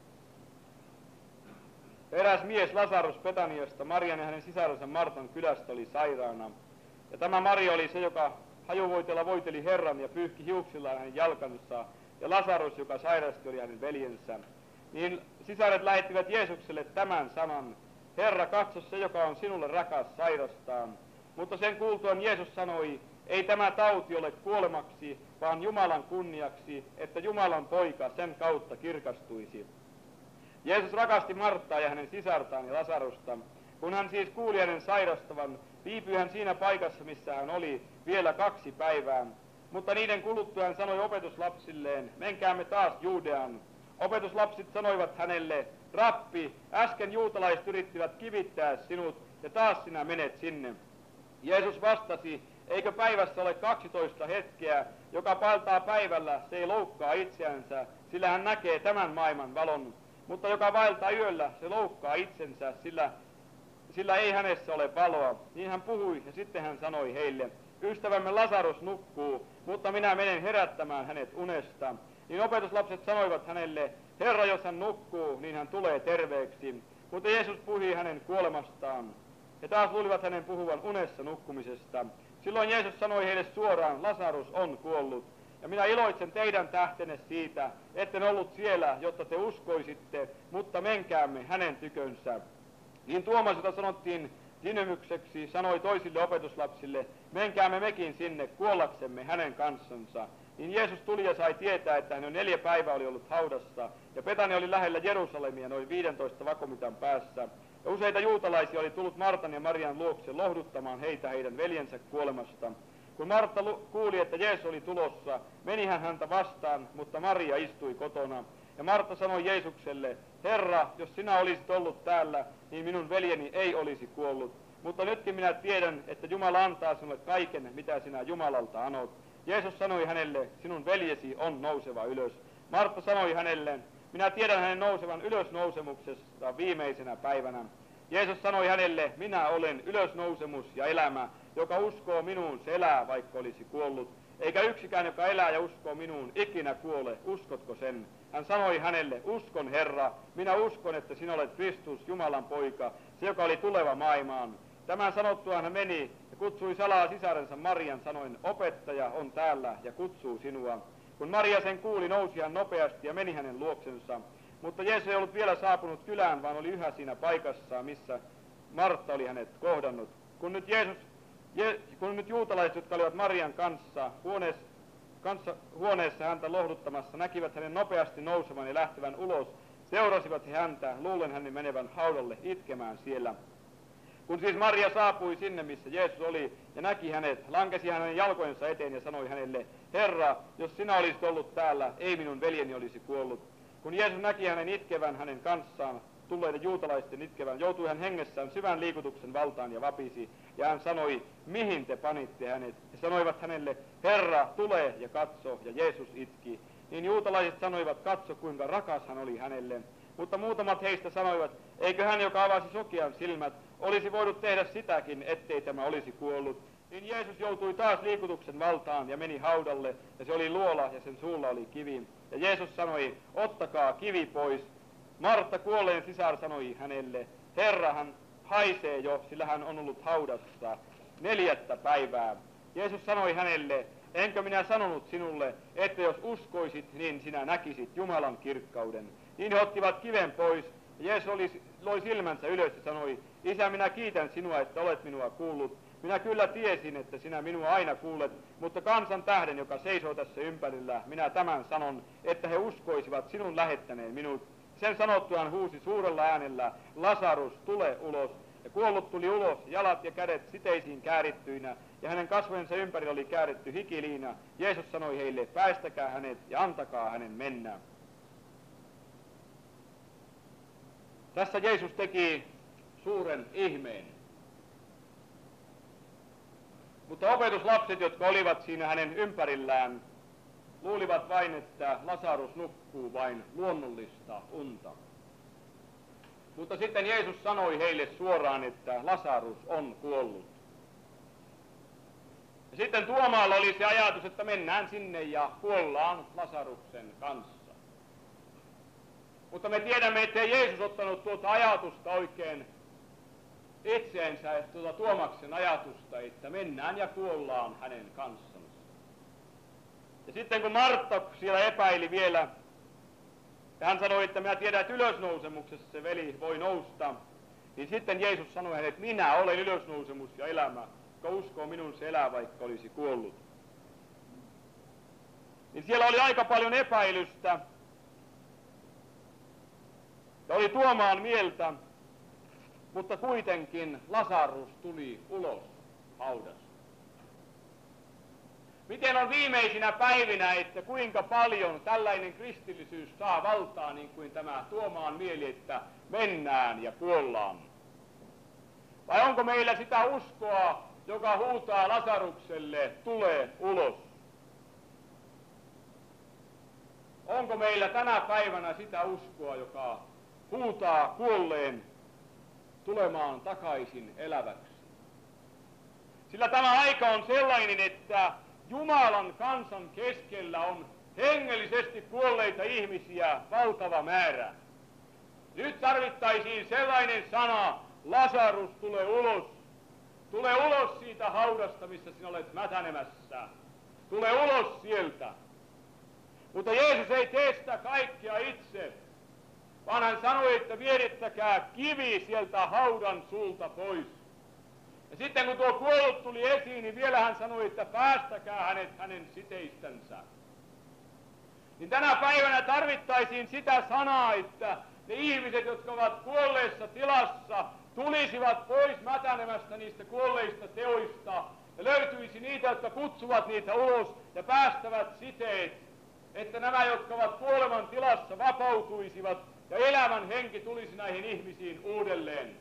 Eräs mies Lasarus Betaniasta, Marian ja hänen sisaronsa Martan kylästä oli sairaana. Ja tämä Maria oli se, joka hajuvoitella voiteli Herran ja pyyhki hiuksillaan hänen jalkansa. Ja Lasarus, joka sairasti, oli hänen veljensä. Niin sisaret lähettivät Jeesukselle tämän sanan: Herra, katso, se, joka on sinulle rakas, sairastaan. Mutta sen kuultuaan Jeesus sanoi: ei tämä tauti ole kuolemaksi, vaan Jumalan kunniaksi, että Jumalan poika sen kautta kirkastuisi. Jeesus rakasti Marttaa ja hänen sisartaan ja Lasarusta. Kun hän siis kuuli hänen sairastavan, viipyi hän siinä paikassa, missä hän oli, vielä kaksi päivää. Mutta niiden kuluttua hän sanoi opetuslapsilleen: menkäämme taas Juudeaan. Opetuslapsit sanoivat hänelle: Rappi, äsken juutalaiset yrittivät kivittää sinut, ja taas sinä menet sinne. Jeesus vastasi: eikö päivässä ole kaksitoista hetkeä, joka pailtaa päivällä, se ei loukkaa itseänsä, sillä hän näkee tämän maailman valon. Mutta joka vaeltaa yöllä, se loukkaa itsensä, sillä, sillä ei hänessä ole valoa. Niin hän puhui, ja sitten hän sanoi heille: ystävämme Lasarus nukkuu, mutta minä menen herättämään hänet unesta. Niin opetuslapset sanoivat hänelle: Herra, jos hän nukkuu, niin hän tulee terveeksi. Mutta Jeesus puhui hänen kuolemastaan. He taas luulivat hänen puhuvan unessa nukkumisesta. Silloin Jeesus sanoi heille suoraan: Lasarus on kuollut. Ja minä iloitsen teidän tähtenne siitä, etten ollut siellä, jotta te uskoisitte, mutta menkäämme hänen tykönsä. Niin Tuomas, jota sanottiin Didymykseksi, sanoi toisille opetuslapsille, menkäämme mekin sinne kuollaksemme hänen kanssansa. Niin Jeesus tuli ja sai tietää, että hän jo neljä päivää oli ollut haudassa, ja Betania oli lähellä Jerusalemia noin viidentoista vakomitan päässä. Ja useita juutalaisia oli tullut Martan ja Marian luokse lohduttamaan heitä heidän veljensä kuolemasta. Kun Martta kuuli, että Jeesus oli tulossa, meni hän häntä vastaan, mutta Maria istui kotona. Ja Martta sanoi Jeesukselle, Herra, jos sinä olisit ollut täällä, niin minun veljeni ei olisi kuollut. Mutta nytkin minä tiedän, että Jumala antaa sinulle kaiken, mitä sinä Jumalalta anot. Jeesus sanoi hänelle, sinun veljesi on nouseva ylös. Martta sanoi hänelle, minä tiedän hänen nousevan ylösnousemuksesta viimeisenä päivänä. Jeesus sanoi hänelle, minä olen ylösnousemus ja elämä, joka uskoo minuun, se elää, vaikka olisi kuollut. Eikä yksikään, joka elää ja uskoo minuun, ikinä kuole. Uskotko sen? Hän sanoi hänelle, uskon Herra, minä uskon, että sinä olet Kristus, Jumalan poika, se joka oli tuleva maailmaan. Tämän sanottuaan hän meni ja kutsui salaa sisarensa Marian, sanoen, opettaja on täällä ja kutsuu sinua. Kun Maria sen kuuli, nousi hän nopeasti ja meni hänen luoksensa. Mutta Jeesus ei ollut vielä saapunut kylään, vaan oli yhä siinä paikassa, missä Martta oli hänet kohdannut. Kun nyt, Jeesus, je, kun nyt juutalaiset, jotka olivat Marian kanssa huoneessa, kanssa huoneessa häntä lohduttamassa, näkivät hänen nopeasti nousevan ja lähtevän ulos, seurasivat he häntä, luulen hänen menevän haudalle itkemään siellä. Kun siis Maria saapui sinne, missä Jeesus oli, ja näki hänet, lankesi hän hänen jalkojensa eteen ja sanoi hänelle, Herra, jos sinä olisit ollut täällä, ei minun veljeni olisi kuollut. Kun Jeesus näki hänen itkevän hänen kanssaan, tulleiden juutalaisten itkevän, joutui hän hengessään syvän liikutuksen valtaan ja vapisi. Ja hän sanoi, mihin te panitte hänet? He sanoivat hänelle, Herra, tule ja katso, ja Jeesus itki. Niin juutalaiset sanoivat, katso kuinka rakas hän oli hänelle. Mutta muutamat heistä sanoivat, eikö hän, joka avasi sokean silmät, olisi voinut tehdä sitäkin, ettei tämä olisi kuollut. Niin Jeesus joutui taas liikutuksen valtaan ja meni haudalle, ja se oli luola ja sen suulla oli kivi. Ja Jeesus sanoi, ottakaa kivi pois. Martta kuolleen sisar sanoi hänelle, Herra, hän haisee jo, sillä hän on ollut haudassa neljättä päivää. Jeesus sanoi hänelle, enkö minä sanonut sinulle, että jos uskoisit, niin sinä näkisit Jumalan kirkkauden. Niin he ottivat kiven pois, ja Jeesus oli, loi silmänsä ylös ja sanoi, Isä, minä kiitän sinua, että olet minua kuullut. Minä kyllä tiesin, että sinä minua aina kuulet, mutta kansan tähden, joka seisoo tässä ympärillä, minä tämän sanon, että he uskoisivat sinun lähettäneen minut. Sen sanottuaan huusi suurella äänellä, Lasarus, tule ulos. Ja kuollut tuli ulos, jalat ja kädet siteisiin käärittyinä, ja hänen kasvojensa ympärillä oli kääritty hikiliina. Jeesus sanoi heille, päästäkää hänet ja antakaa hänen mennä. Tässä Jeesus teki suuren ihmeen. Mutta opetuslapset, jotka olivat siinä hänen ympärillään, luulivat vain, että Lasarus nukkuu vain luonnollista unta. Mutta sitten Jeesus sanoi heille suoraan, että Lasarus on kuollut. Ja sitten Tuomaalla oli se ajatus, että mennään sinne ja kuollaan Lasaruksen kanssa. Mutta me tiedämme, ettei Jeesus ottanut tuota ajatusta oikein itseensä, tuota Tuomaksen ajatusta, että mennään ja kuollaan hänen kanssansa. Ja sitten kun Martta siellä epäili vielä, ja hän sanoi, että minä tiedän, että ylösnousemuksessa se veli voi nousta, niin sitten Jeesus sanoi hänelle, että minä olen ylösnousemus ja elämä, joka uskoo minun, se elää, vaikka olisi kuollut. Niin siellä oli aika paljon epäilystä, ja oli Tuomaan mieltä, mutta kuitenkin Lasarus tuli ulos haudasta. Miten on viimeisinä päivinä, että kuinka paljon tällainen kristillisyys saa valtaa, niin kuin tämä Tuomaan mieli, että mennään ja kuollaan? Vai onko meillä sitä uskoa, joka huutaa Lasarukselle, tule ulos? Onko meillä tänä päivänä sitä uskoa, joka huutaa kuolleen tulemaan takaisin eläväksi? Sillä tämä aika on sellainen, että Jumalan kansan keskellä on hengellisesti kuolleita ihmisiä valtava määrä. Nyt tarvittaisiin sellainen sana, Lasarus, tule ulos. Tule ulos siitä haudasta, missä sinä olet mätänemässä. tule ulos sieltä. Mutta Jeesus ei tee sitä kaikkea itse, vaan hän sanoi, että vierittäkää kivi sieltä haudan suulta pois. Ja sitten kun tuo kuollut tuli esiin, niin vielä hän sanoi, että päästäkää hänet hänen siteistänsä. Niin tänä päivänä tarvittaisiin sitä sanaa, että ne ihmiset, jotka ovat kuolleessa tilassa, tulisivat pois mätänemästä niistä kuolleista teoista. Ja löytyisi niitä, jotka kutsuvat niitä ulos ja päästävät siteet, että nämä, jotka ovat kuoleman tilassa, vapautuisivat ja elämän henki tulisi näihin ihmisiin uudelleen.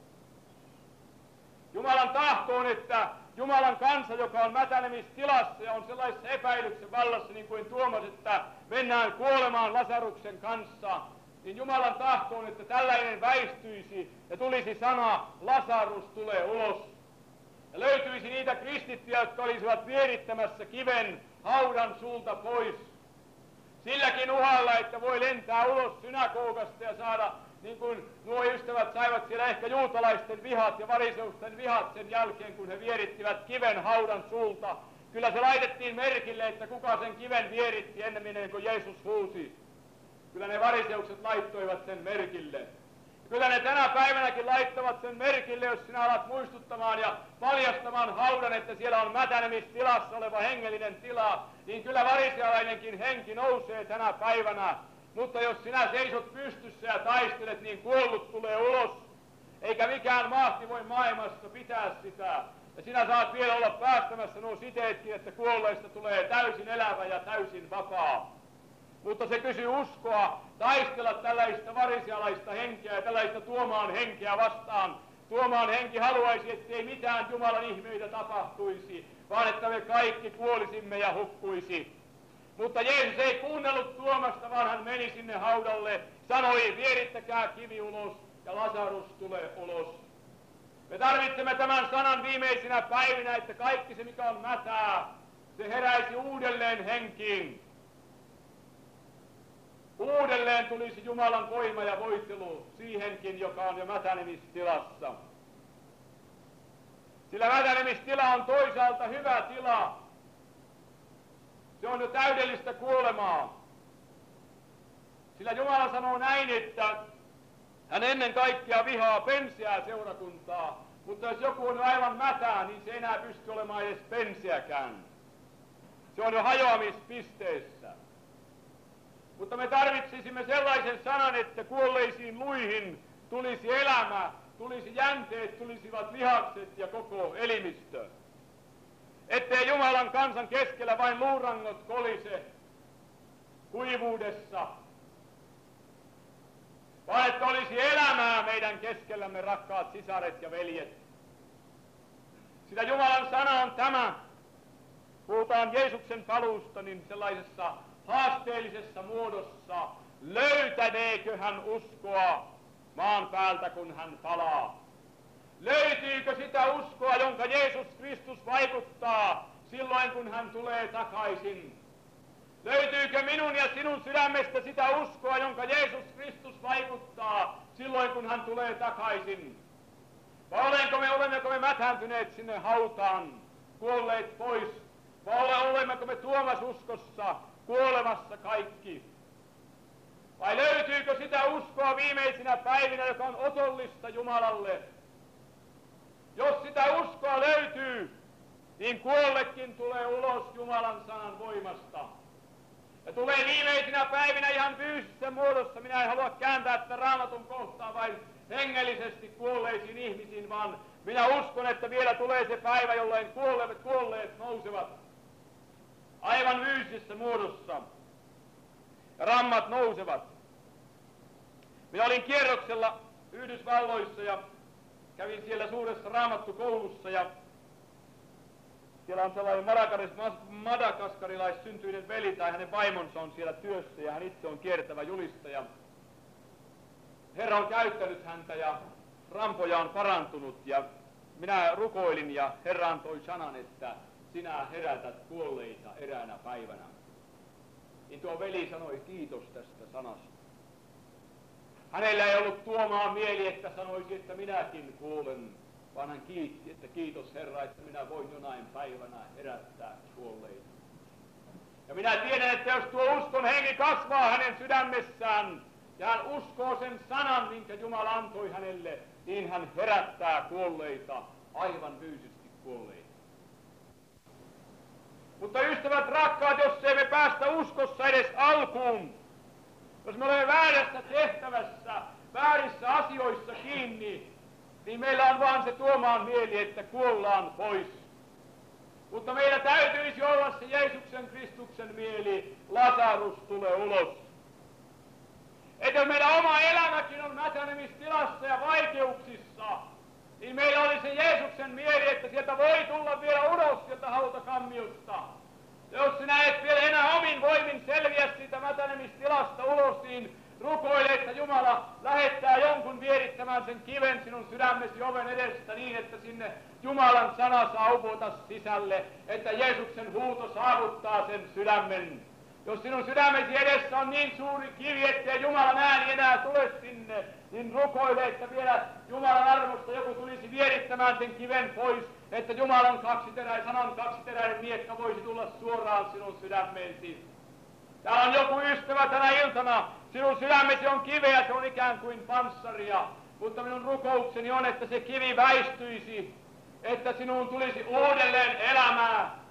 Jumalan tahto on, että Jumalan kansa, joka on mätänemistilassa ja on sellaisessa epäilyksen vallassa, niin kuin Tuomas, että mennään kuolemaan Lasaruksen kanssa, niin Jumalan tahto on, että tällainen väistyisi ja tulisi sana, Lasarus tulee ulos. Ja löytyisi niitä kristittyjä, jotka olisivat vierittämässä kiven haudan suulta pois. Silläkin uhalla, että voi lentää ulos synagogasta ja saada, niin kuin nuo ystävät saivat siellä ehkä juutalaisten vihat ja variseusten vihat sen jälkeen, kun he vierittivät kiven haudan suulta. Kyllä se laitettiin merkille, että kuka sen kiven vieritti ennemmin kuin Jeesus huusi. Kyllä ne variseukset laittoivat sen merkille. Kyllä ne tänä päivänäkin laittavat sen merkille, jos sinä alat muistuttamaan ja paljastamaan haudan, että siellä on mätänemistilassa oleva hengellinen tila, niin kyllä varisealainenkin henki nousee tänä päivänä. Mutta jos sinä seisot pystyssä ja taistelet, niin kuollut tulee ulos, eikä mikään mahti voi maailmassa pitää sitä. Ja sinä saat vielä olla päästämässä nuo siteetkin, että kuolleista tulee täysin elävä ja täysin vapaa. Mutta se kysyy uskoa taistella tällaista varisialaista henkeä ja tällaista Tuomaan henkeä vastaan. Tuomaan henki haluaisi, ettei mitään Jumalan ihmeitä tapahtuisi, vaan että me kaikki kuolisimme ja hukkuisi. Mutta Jeesus ei kuunnellut Tuomasta, vaan hän meni sinne haudalle, sanoi, vierittäkää kivi ulos ja Lasarus tulee ulos. Me tarvitsemme tämän sanan viimeisinä päivinä, että kaikki se mikä on mätää, se heräisi uudelleen henkiin. Uudelleen tulisi Jumalan voima ja voitelu siihenkin, joka on jo mätänemistilassa. Sillä mätänemistila on toisaalta hyvä tila. Se on jo täydellistä kuolemaa. Sillä Jumala sanoo näin, että hän ennen kaikkea vihaa penseää seurakuntaa, mutta jos joku on aivan mätää, niin se ei enää pysty olemaan edes penseäkään. Se on jo hajoamispisteessä. Mutta me tarvitsisimme sellaisen sanan, että kuolleisiin luihin tulisi elämä, tulisi jänteet, tulisivat lihakset ja koko elimistö. Ettei Jumalan kansan keskellä vain luurangot kolise kuivuudessa, vaan että olisi elämää meidän keskellämme, rakkaat sisaret ja veljet. Sillä Jumalan sana on tämä. Puhutaan Jeesuksen paluusta, niin sellaisessa haasteellisessa muodossa, löytäneekö hän uskoa maan päältä, kun hän palaa? Löytyykö sitä uskoa, jonka Jeesus Kristus vaikuttaa silloin, kun hän tulee takaisin? Löytyykö minun ja sinun sydämestä sitä uskoa, jonka Jeesus Kristus vaikuttaa silloin, kun hän tulee takaisin? Vai olenko me, olemmeko me mätäntyneet sinne hautaan, kuolleet pois? Vai olemmeko me Tuomasuskossa kuolemassa kaikki? Vai löytyykö sitä uskoa viimeisinä päivinä, joka on otollista Jumalalle? Jos sitä uskoa löytyy, niin kuollekin tulee ulos Jumalan sanan voimasta. Ja tulee viimeisinä päivinä ihan fyysisessä muodossa. Minä en halua kääntää tätä Raamatun kohtaa vain hengellisesti kuolleisiin ihmisiin, vaan minä uskon, että vielä tulee se päivä, jolloin kuolleet, kuolleet nousevat aivan fyysisessä muodossa. Ja rammat nousevat. Minä olin kierroksella Yhdysvalloissa ja kävin siellä suuressa raamattukoulussa ja siellä on sellainen madagaskarilaissyntyinen veli tai hänen vaimonsa on siellä työssä ja hän itse on kiertävä julistaja. Herra on käyttänyt häntä ja rampoja on parantunut ja minä rukoilin ja Herra antoi sanan, että sinä herätät kuolleita eräänä päivänä. Niin tuo veli sanoi kiitos tästä sanasta. Hänellä ei ollut Tuomaan mieli, että sanoisi, että minäkin kuolen, vaan hän kiitti, että kiitos Herra, että minä voin jonain päivänä herättää kuolleita. Ja minä tiedän, että jos tuo uskon henki kasvaa hänen sydämessään, ja hän uskoo sen sanan, minkä Jumala antoi hänelle, niin hän herättää kuolleita, aivan fyysisesti kuolleita. Mutta ystävät rakkaat, jos ei me päästä uskossa edes alkuun, jos me olemme väärässä tehtävässä, väärissä asioissa kiinni, niin meillä on vaan se tuomaan mieli, että kuollaan pois. Mutta meillä täytyisi olla se Jeesuksen Kristuksen mieli, Lasarus tulee ulos. Että meidän oma elämäkin on mätänemistilassa ja vaikeuksissa, niin meillä oli se Jeesuksen mieli, että sieltä voi tulla vielä ulos sieltä hautakammiosta. Ja jos sinä et vielä enää omin voimin selviä siitä mätänemistilasta ulos, niin rukoile, että Jumala lähettää jonkun vierittämään sen kiven sinun sydämesi oven edestä niin, että sinne Jumalan sana saa upota sisälle, että Jeesuksen huuto saavuttaa sen sydämen. Jos sinun sydämesi edessä on niin suuri kivi, ettei Jumalan ääni enää tule sinne, niin rukoile, että vielä Jumalan armosta joku tulisi vierittämään sen kiven pois, että Jumalan kaksiteräinen, sanan kaksiteräinen miekka voisi tulla suoraan sinun sydämeesi. Täällä on joku ystävä tänä iltana, sinun sydämesi on kiveä, se on ikään kuin panssaria, mutta minun rukoukseni on, että se kivi väistyisi, että sinun tulisi uudelleen elämää,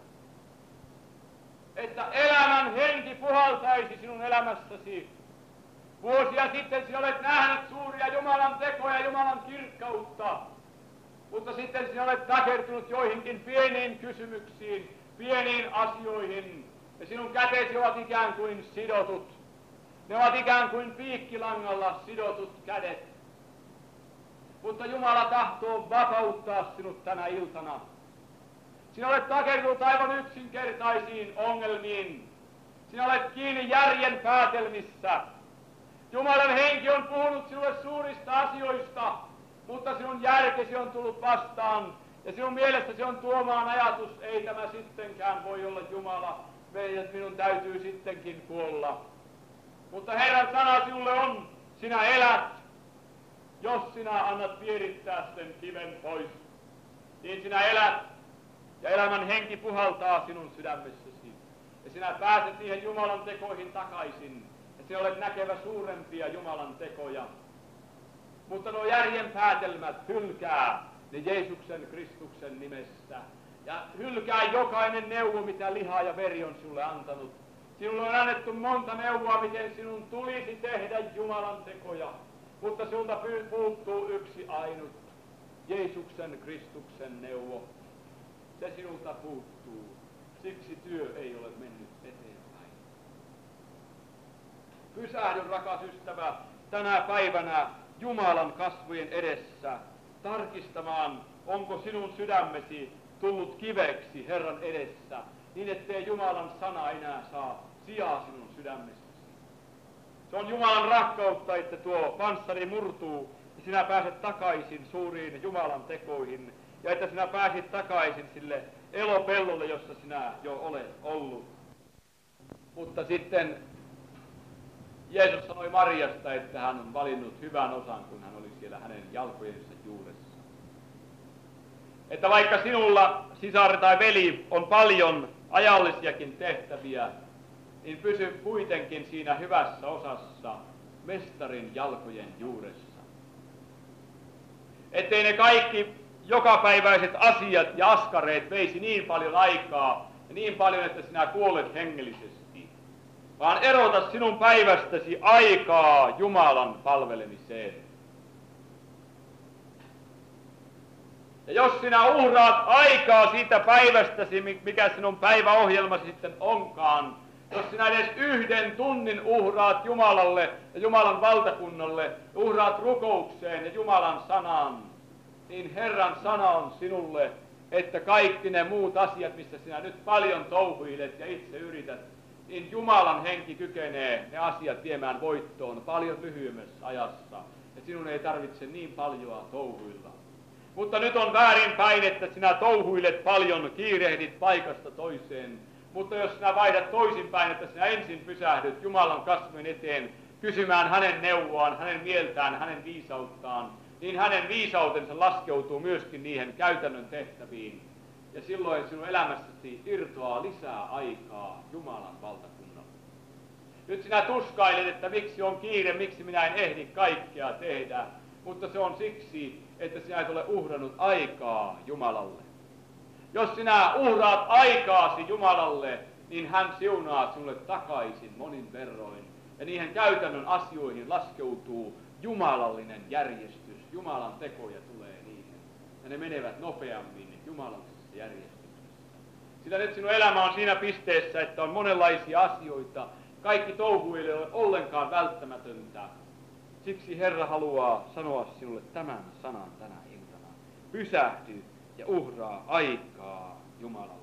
että elämän henki puhaltaisi sinun elämässäsi. Vuosia sitten sinä olet nähnyt suuria Jumalan tekoja ja Jumalan kirkkautta, mutta sitten sinä olet takertunut joihinkin pieniin kysymyksiin, pieniin asioihin, ja sinun kätesi ovat ikään kuin sidotut. Ne ovat ikään kuin piikkilangalla sidotut kädet. Mutta Jumala tahtoo vapauttaa sinut tänä iltana. Sinä olet takertunut aivan yksinkertaisiin ongelmiin. Sinä olet kiinni järjen päätelmissä. Jumalan henki on puhunut sinulle suurista asioista, mutta sinun järkesi on tullut vastaan. Ja sinun mielestäsi on tuomaan ajatus, ei tämä sittenkään voi olla Jumala, minun täytyy sittenkin kuolla. Mutta Herran sana sinulle on, sinä elät, jos sinä annat vierittää sen kiven pois. Niin sinä elät, ja elämän henki puhaltaa sinun sydämessäsi. Ja sinä pääset niihin Jumalan tekoihin takaisin, ja sinä olet näkevä suurempia Jumalan tekoja. Mutta nuo järjen päätelmät hylkää ne Jeesuksen Kristuksen nimessä. Ja hylkää jokainen neuvo, mitä liha ja veri on sinulle antanut. Sinulle on annettu monta neuvoa, miten sinun tulisi tehdä Jumalan tekoja. Mutta sinulta puuttuu yksi ainut, Jeesuksen Kristuksen neuvo. Se sinulta puuttuu. Siksi työ ei ole mennyt eteenpäin. Pysähdy, rakas ystävä, tänä päivänä Jumalan kasvojen edessä tarkistamaan, onko sinun sydämesi tullut kiveksi Herran edessä, niin ettei Jumalan sana enää saa sijaa sinun sydämessäsi. Se on Jumalan rakkautta, että tuo panssari murtuu ja sinä pääset takaisin suuriin Jumalan tekoihin ja että sinä pääsit takaisin sille elopellolle, jossa sinä jo olet ollut. Mutta sitten Jeesus sanoi Mariasta, että hän on valinnut hyvän osan, kun hän oli siellä hänen jalkojensa juuressa. Että vaikka sinulla, sisar tai veli, on paljon ajallisiakin tehtäviä, niin pysy kuitenkin siinä hyvässä osassa mestarin jalkojen juuressa. Ettei ne kaikki jokapäiväiset asiat ja askareet veisi niin paljon aikaa ja niin paljon, että sinä kuolet hengellisesti, vaan erota sinun päivästäsi aikaa Jumalan palvelemiseen. Ja jos sinä uhraat aikaa siitä päivästäsi, mikä sinun päiväohjelmasi sitten onkaan, jos sinä edes yhden tunnin uhraat Jumalalle ja Jumalan valtakunnalle, uhraat rukoukseen ja Jumalan sanaan, niin Herran sana on sinulle, että kaikki ne muut asiat, missä sinä nyt paljon touhuilet ja itse yrität, niin Jumalan henki kykenee ne asiat viemään voittoon paljon lyhyemmässä ajassa, ja sinun ei tarvitse niin paljoa touhuilla. Mutta nyt on väärinpäin, että sinä touhuilet paljon, kiirehdit paikasta toiseen, mutta jos sinä vaihdat toisinpäin, että sinä ensin pysähdyt Jumalan kasvojen eteen kysymään hänen neuvoaan, hänen mieltään, hänen viisauttaan, niin hänen viisautensa laskeutuu myöskin niihin käytännön tehtäviin. Ja silloin sinun elämässäsi irtoaa lisää aikaa Jumalan valtakunnalle. Nyt sinä tuskailet, että miksi on kiire, miksi minä en ehdi kaikkea tehdä. Mutta se on siksi, että sinä et ole uhrannut aikaa Jumalalle. Jos sinä uhraat aikaasi Jumalalle, niin hän siunaa sinulle takaisin monin verroin. Ja niihin käytännön asioihin laskeutuu jumalallinen järjestys. Jumalan tekoja tulee niihin. Ja ne menevät nopeammin jumalallisessa järjestyksessä. Sillä nyt sinun elämä on siinä pisteessä, että on monenlaisia asioita. Kaikki touhu ei ole ollenkaan välttämätöntä. Siksi Herra haluaa sanoa sinulle tämän sanan tänä iltana. Pysähdy ja uhraa aikaa Jumalalle.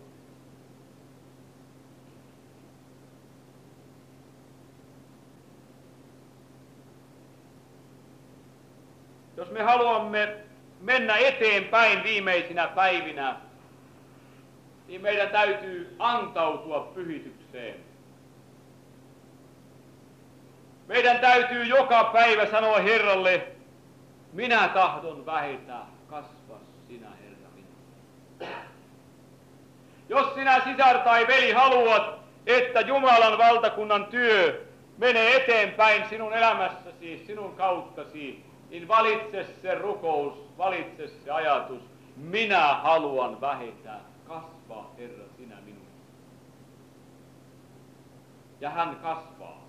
Jos me haluamme mennä eteenpäin viimeisinä päivinä, niin meidän täytyy antautua pyhitykseen. Meidän täytyy joka päivä sanoa Herralle, minä tahdon vähetä, kasva sinä Herra minua. Jos sinä sisar tai veli haluat, että Jumalan valtakunnan työ menee eteenpäin sinun elämässäsi, sinun kauttasi, niin valitse se rukous, valitse se ajatus, minä haluan vähetä, kasva Herra sinä minua. Ja hän kasvaa.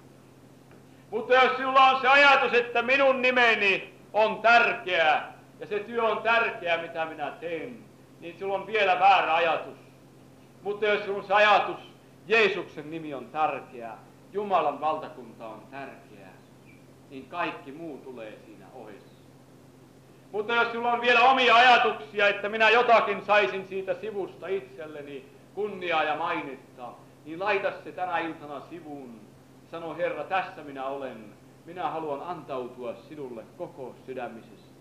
Mutta jos sinulla on se ajatus, että minun nimeni on tärkeä, ja se työ on tärkeä, mitä minä teen, niin sinulla on vielä väärä ajatus. Mutta jos sinulla on se ajatus, Jeesuksen nimi on tärkeä, Jumalan valtakunta on tärkeä, niin kaikki muu tulee siinä ohessa. Mutta jos sinulla on vielä omia ajatuksia, että minä jotakin saisin siitä sivusta itselleni, kunniaa ja mainetta, niin laita se tänä iltana sivuun. Sano Herra, tässä minä olen. Minä haluan antautua sinulle koko sydämisesti.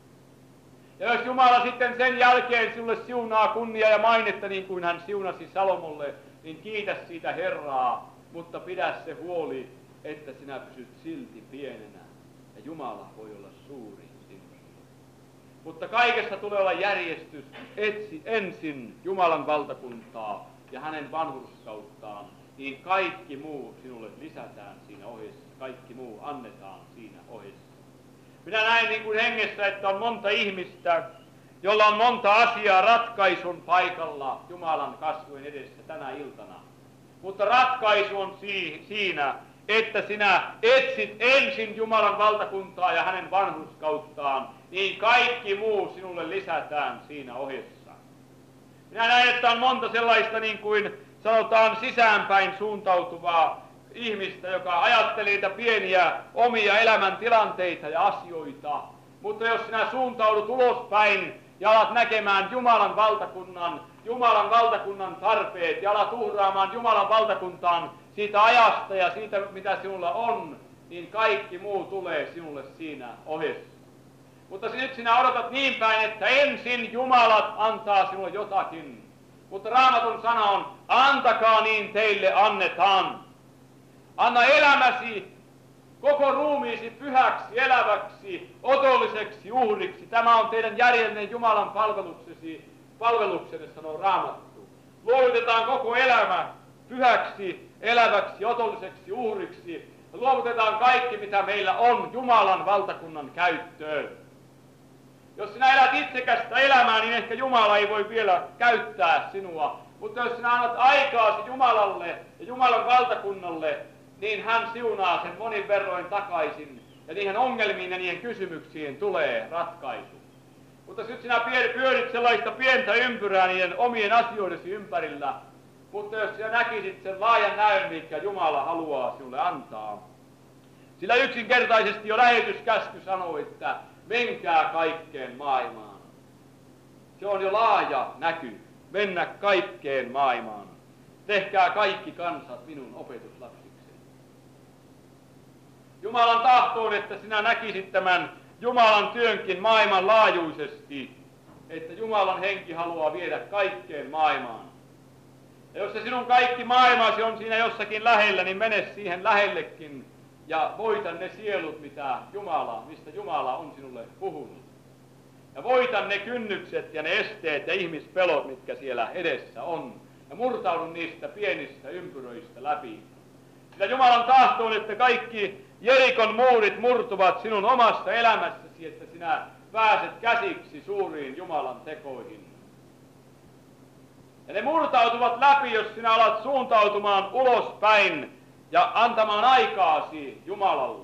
Ja jos Jumala sitten sen jälkeen sinulle siunaa kunnia ja mainetta, niin kuin hän siunasi Salomolle, niin kiitä siitä Herraa, mutta pidä se huoli, että sinä pysyt silti pienenä. Ja Jumala voi olla suuri sinussa. Mutta kaikessa tulee olla järjestys. Etsi ensin Jumalan valtakuntaa ja hänen vanhurskauttaan. Niin kaikki muu sinulle lisätään siinä ohessa, kaikki muu annetaan siinä ohessa. Minä näen niin kuin hengessä, että on monta ihmistä, jolla on monta asiaa ratkaisun paikalla Jumalan kasvojen edessä tänä iltana. Mutta ratkaisu on siinä, että sinä etsit ensin Jumalan valtakuntaa ja hänen vanhurskauttaan, niin kaikki muu sinulle lisätään siinä ohessa. Minä näen, että on monta sellaista niin kuin sanotaan sisäänpäin suuntautuvaa ihmistä, joka ajattelee niitä pieniä omia elämäntilanteita ja asioita. Mutta jos sinä suuntaudut ulospäin ja alat näkemään Jumalan valtakunnan, Jumalan valtakunnan tarpeet ja alat uhraamaan Jumalan valtakuntaan siitä ajasta ja siitä, mitä sinulla on, niin kaikki muu tulee sinulle siinä ohessa. Mutta nyt sinä odotat niin päin, että ensin Jumalat antaa sinulle jotakin. Mutta Raamatun sana on, antakaa niin teille annetaan. Anna elämäsi, koko ruumiisi pyhäksi, eläväksi, otolliseksi uhriksi. Tämä on teidän järjellinen Jumalan palveluksesi, palveluksenne, sanoo Raamattu. Luovutetaan koko elämä pyhäksi, eläväksi, otolliseksi uhriksi. Luovutetaan kaikki, mitä meillä on, Jumalan valtakunnan käyttöön. Jos sinä elät itsekästä elämää, niin ehkä Jumala ei voi vielä käyttää sinua. Mutta jos sinä annat aikaasi Jumalalle ja Jumalan valtakunnalle, niin hän siunaa sen monin verroin takaisin. Ja niihin ongelmiin ja niihin kysymyksiin tulee ratkaisu. Mutta nyt sinä pyörit sellaista pientä ympyrää niiden omien asioidesi ympärillä. Mutta jos sinä näkisit sen laajan näön, mikä Jumala haluaa sinulle antaa. Sillä yksinkertaisesti jo lähetyskäsky sanoo, että menkää kaikkeen maailmaan. Se on jo laaja näky. Mennä kaikkeen maailmaan. Tehkää kaikki kansat minun opetuslapsikseni. Jumalan tahto on, että sinä näkisit tämän Jumalan työnkin maailmanlaajuisesti. Että Jumalan henki haluaa viedä kaikkeen maailmaan. Ja jos se sinun kaikki maailmasi on siinä jossakin lähellä, niin mene siihen lähellekin. Ja voita ne sielut, mitä Jumala, mistä Jumala on sinulle puhunut. ja voitan ne kynnykset ja ne esteet ja ihmispelot, mitkä siellä edessä on. Ja murtaudun niistä pienistä ympyröistä läpi. Sillä Jumalan tahto on, että kaikki Jerikon muurit murtuvat sinun omassa elämässäsi, että sinä pääset käsiksi suuriin Jumalan tekoihin. Ja ne murtautuvat läpi, jos sinä alat suuntautumaan ulospäin ja antamaan aikaasi Jumalalle.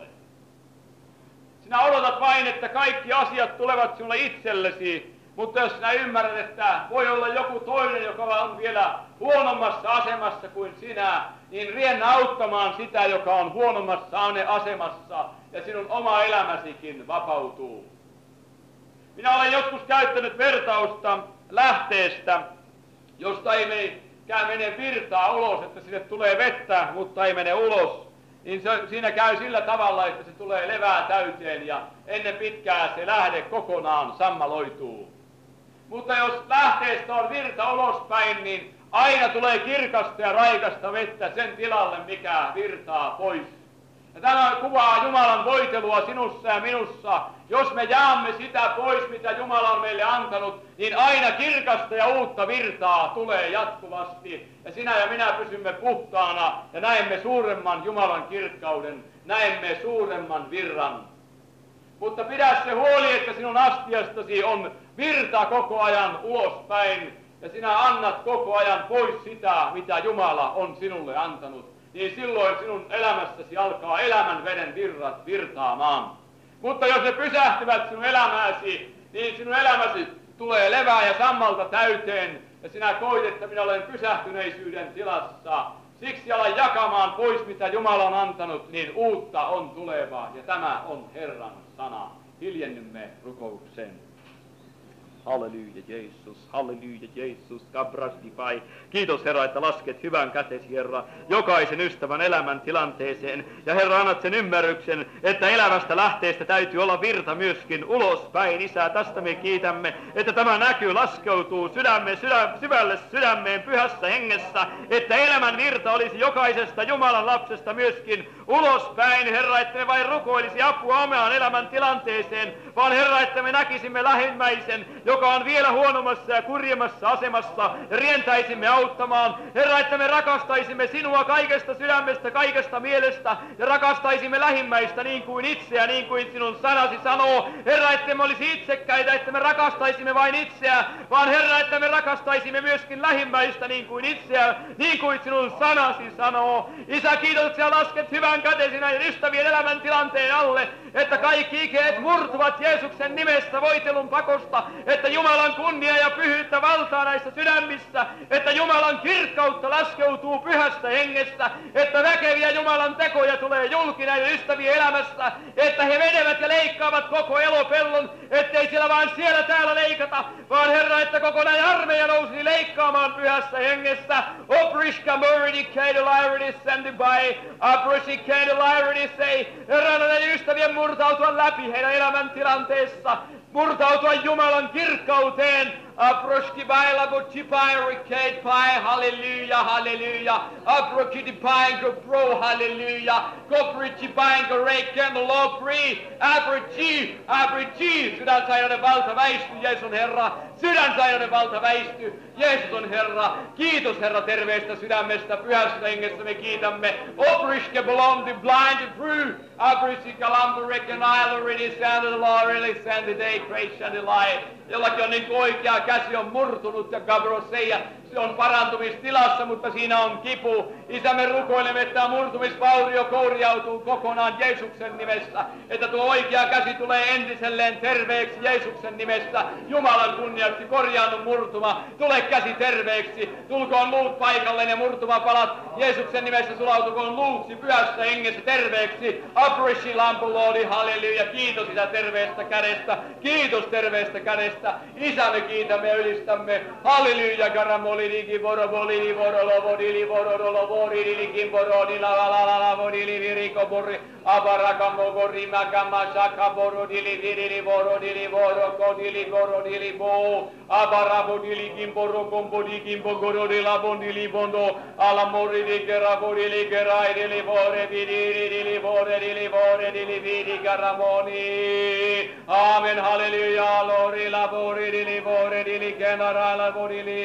Sinä odotat vain, että kaikki asiat tulevat sinulle itsellesi, mutta jos sinä ymmärrät, että voi olla joku toinen, joka on vielä huonommassa asemassa kuin sinä, niin riennä auttamaan sitä, joka on huonommassa asemassa, ja sinun oma elämäsikin vapautuu. Minä olen joskus käyttänyt vertausta lähteestä, josta ei meikään mene virtaa ulos, että sinne tulee vettä, mutta ei mene ulos. Niin se, siinä käy sillä tavalla, että se tulee levää täyteen ja ennen pitkää se lähde kokonaan sammaloituu. Mutta jos lähteestä on virta ulospäin, niin aina tulee kirkasta ja raikasta vettä sen tilalle, mikä virtaa pois. Ja tämä kuvaa Jumalan voitelua sinussa ja minussa. Jos me jaamme sitä pois, mitä Jumala on meille antanut, niin aina kirkasta ja uutta virtaa tulee jatkuvasti. Ja sinä ja minä pysymme puhtaana ja näemme suuremman Jumalan kirkkauden, näemme suuremman virran. Mutta pidä se huoli, että sinun astiastasi on virta koko ajan ulospäin, ja sinä annat koko ajan pois sitä, mitä Jumala on sinulle antanut. Niin silloin sinun elämässäsi alkaa elämän veden virrat virtaamaan. Mutta jos ne pysähtyvät sinun elämääsi, niin sinun elämäsi tulee levää ja sammalta täyteen, ja sinä koit, että minä olen pysähtyneisyyden tilassa. Siksi ala jakamaan pois, mitä Jumala on antanut, niin uutta on tulevaa, ja tämä on Herran sana. Hiljennymme rukoukseen. Halleluja Jeesus, halleluja Jeesus, kabrasdipai. Kiitos Herra, että lasket hyvän kätesi Herra jokaisen ystävän elämän tilanteeseen. Ja Herra, annat sen ymmärryksen, että elävästä lähteestä täytyy olla virta myöskin ulospäin. Isä, tästä me kiitämme, että tämä näky laskeutuu sydämme, sydä, syvälle sydämeen pyhässä hengessä, että elämän virta olisi jokaisesta Jumalan lapsesta myöskin ulospäin. Herra, että me vain rukoilisi apua omaan elämän tilanteeseen, vaan Herra, että me näkisimme lähimmäisen, joka on vielä huonommassa ja kurjemmassa asemassa, ja rientäisimme auttamaan. Herra, että me rakastaisimme sinua kaikesta sydämestä, kaikesta mielestä, ja rakastaisimme lähimmäistä niin kuin itseä, niin kuin sinun sanasi sanoo. Herra, että me olisi itsekkäitä, että me rakastaisimme vain itseä, vaan Herra, että me rakastaisimme myöskin lähimmäistä niin kuin itseä, niin kuin sinun sanasi sanoo. Isä, kiitoksia lasket hyvän kätesi näiden ystävien elämän tilanteen alle, että kaikki ikeet murtuvat Jeesuksen nimessä voitelun pakosta, että Jumalan kunnia ja pyhyyttä valtaa näissä sydämissä, että Jumalan kirkkautta laskeutuu pyhästä hengestä, että väkeviä Jumalan tekoja tulee julki näiden ystävien elämässä, että he menevät ja leikkaavat koko elopellon, ettei siellä vaan siellä täällä leikata, vaan Herra, että koko näin armeija nousi leikkaamaan pyhässä hengessä. Opriska mördi keidolairidi sändibai, aprosi keidolairidi sei, Herra, näiden ystävien murtautua läpi heidän elämäntilanteessa, murtautua Jumalan kirkkauteen. Aproski baila butchi pai rikkeit pai, halleluja, halleluja. Aproki painko bro, halleluja. Koprichi painko reikken lopri. Aprochi, aprochi. Sydänsairauden valta väisty, Jeesus on Herra. Sydänsairauden valta väisty, Jeesus on Herra. Kiitos Herra terveestä sydämestä, pyhästä hengestä me kiitämme. Opriske blondi blind through. Aprochi kalambu rekken ailurini säännö the law really send the day creation the light. Jollakin on niin oikea käsi on murtunut ja Gabroseja, se on parantumistilassa, mutta siinä on kipu. Isä, me rukoilemme, että tämä murtumisvaurio korjautuu kokonaan Jeesuksen nimessä, että tuo oikea käsi tulee entiselleen terveeksi Jeesuksen nimessä. Jumalan kunniaksi korjaannut murtuma, tule käsi terveeksi, tulkoon luut paikalleen ja murtumapalat Jeesuksen nimessä sulautukoon luuksi pyhässä hengessä terveeksi. Abrishi lampuloodi, halleluja, kiitos Isä terveestä kädestä, kiitos terveestä kädestä. Isä, me kiitämme ja ylistämme, halleluja, karamoli. vodiliki boro bolili boro lo vodili boro lo vodili kim boro di la la la la vodili viriko bori abarakamo gori makama shaka boro dili dili boro dili boro kodili boro dili bo abarabo dili kim boro kombo di kim boro di la bondili bondo ala mori di kera vodili kera dili bore dili dili bore dili bore dili vidi karamoni amen halleluja lori la bore dili bore dili kenara la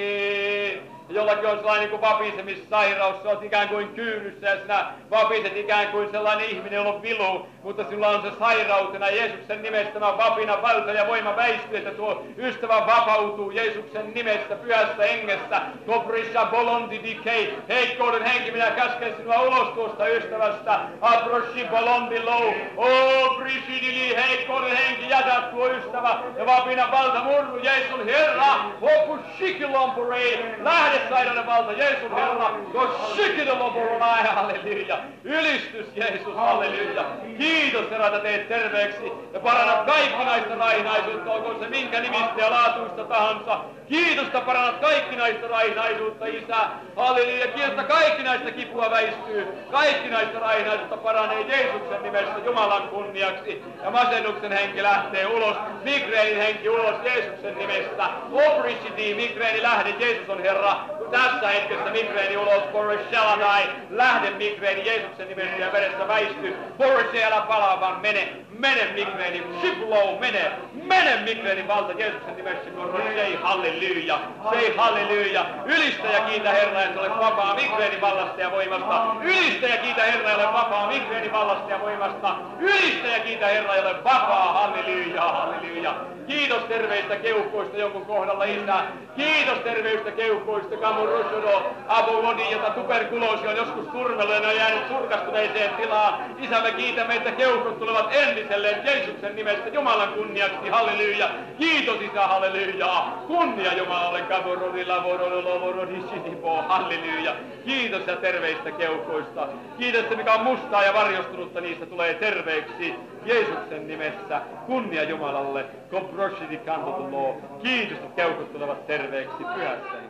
vodili jollakin on sellainen kuin vapisemissairaus, se on ikään kuin kyyryssä ja sinä vapiset ikään kuin sellainen ihminen, jolla on vilu, mutta sinulla on se sairautena. Jeesuksen nimessä tämä vapina valta ja voima väistyy, että tuo ystävä vapautuu Jeesuksen nimessä, pyhässä hengessä. Koprissa bolondi dikei, heikkouden henki, minä käsken sinua ulos tuosta ystävästä. Aproshi bolondi lou, o prisidili, heikkouden henki, jätä tuo ystävä ja vapina valta murru Jeesun Herra, hopu shikilompurei, lähde sairauden valta, Jeesus Herra, tuo sykinen lopulla, halleluja. Ylistys Jeesus, halleluja. Kiitos Herra, että teet terveeksi ja parannat kaikkinaista raihnaisuutta, olkoon se minkä nimistä ja laatuista tahansa. Kiitosta parannat kaikkinaista raihnaisuutta, Isä. Halleluja. Kiitosta kaikkinaista kipua väistyy. Kaikkinaista raihnaisuutta paranee Jeesuksen nimessä Jumalan kunniaksi. Ja masennuksen henki lähtee ulos. Migreenin henki ulos Jeesuksen nimessä. Obricity, migreeni lähde, Jeesus on Herra. Tässä hetkessä migreeni ulos, Borisheladai, lähde migreeni Jeesuksen nimessä ja veressä väisty. Boris, älä palaa, vaan mene, mene migreeni, shiplow, mene, mene migreeni valta Jeesuksen nimessä, kun sei halleluja, sei halleluja. Ylistä ja kiitä Herraa, että olet vapaa migreeni vallasta ja voimasta. Ylistä ja kiitä Herraa, että olet vapaa migreeni vallasta ja voimasta. Ylistä ja kiitä Herraa, että olet vapaa, halleluja, halleluja. Kiitos terveistä keuhkoista jonkun kohdalla, Isä. Kiitos terveistä keuhkoista, Kamurushodo, Abolodi, jota tuberkuloosi on joskus turmellut ja ne on jäänyt surkastuneeseen tilaan. Isä, me kiitämme, että keuhkot tulevat entiselleen Jeesuksen nimessä Jumalan kunniaksi, halleluja. Kiitos Isä, halleluja. Kunnia Jumalalle, Kamurodi, Lavorodi, Lavorodi, Shitipo, halleluja. Kiitos ja terveistä keuhkoista. Kiitos, että mikä on mustaa ja varjostunutta, niistä tulee terveeksi. Jeesuksen nimessä, kunnia Jumalalle, Koproshidi kantotulo. Kiitos, että keuhkot tulevat terveeksi pyhässä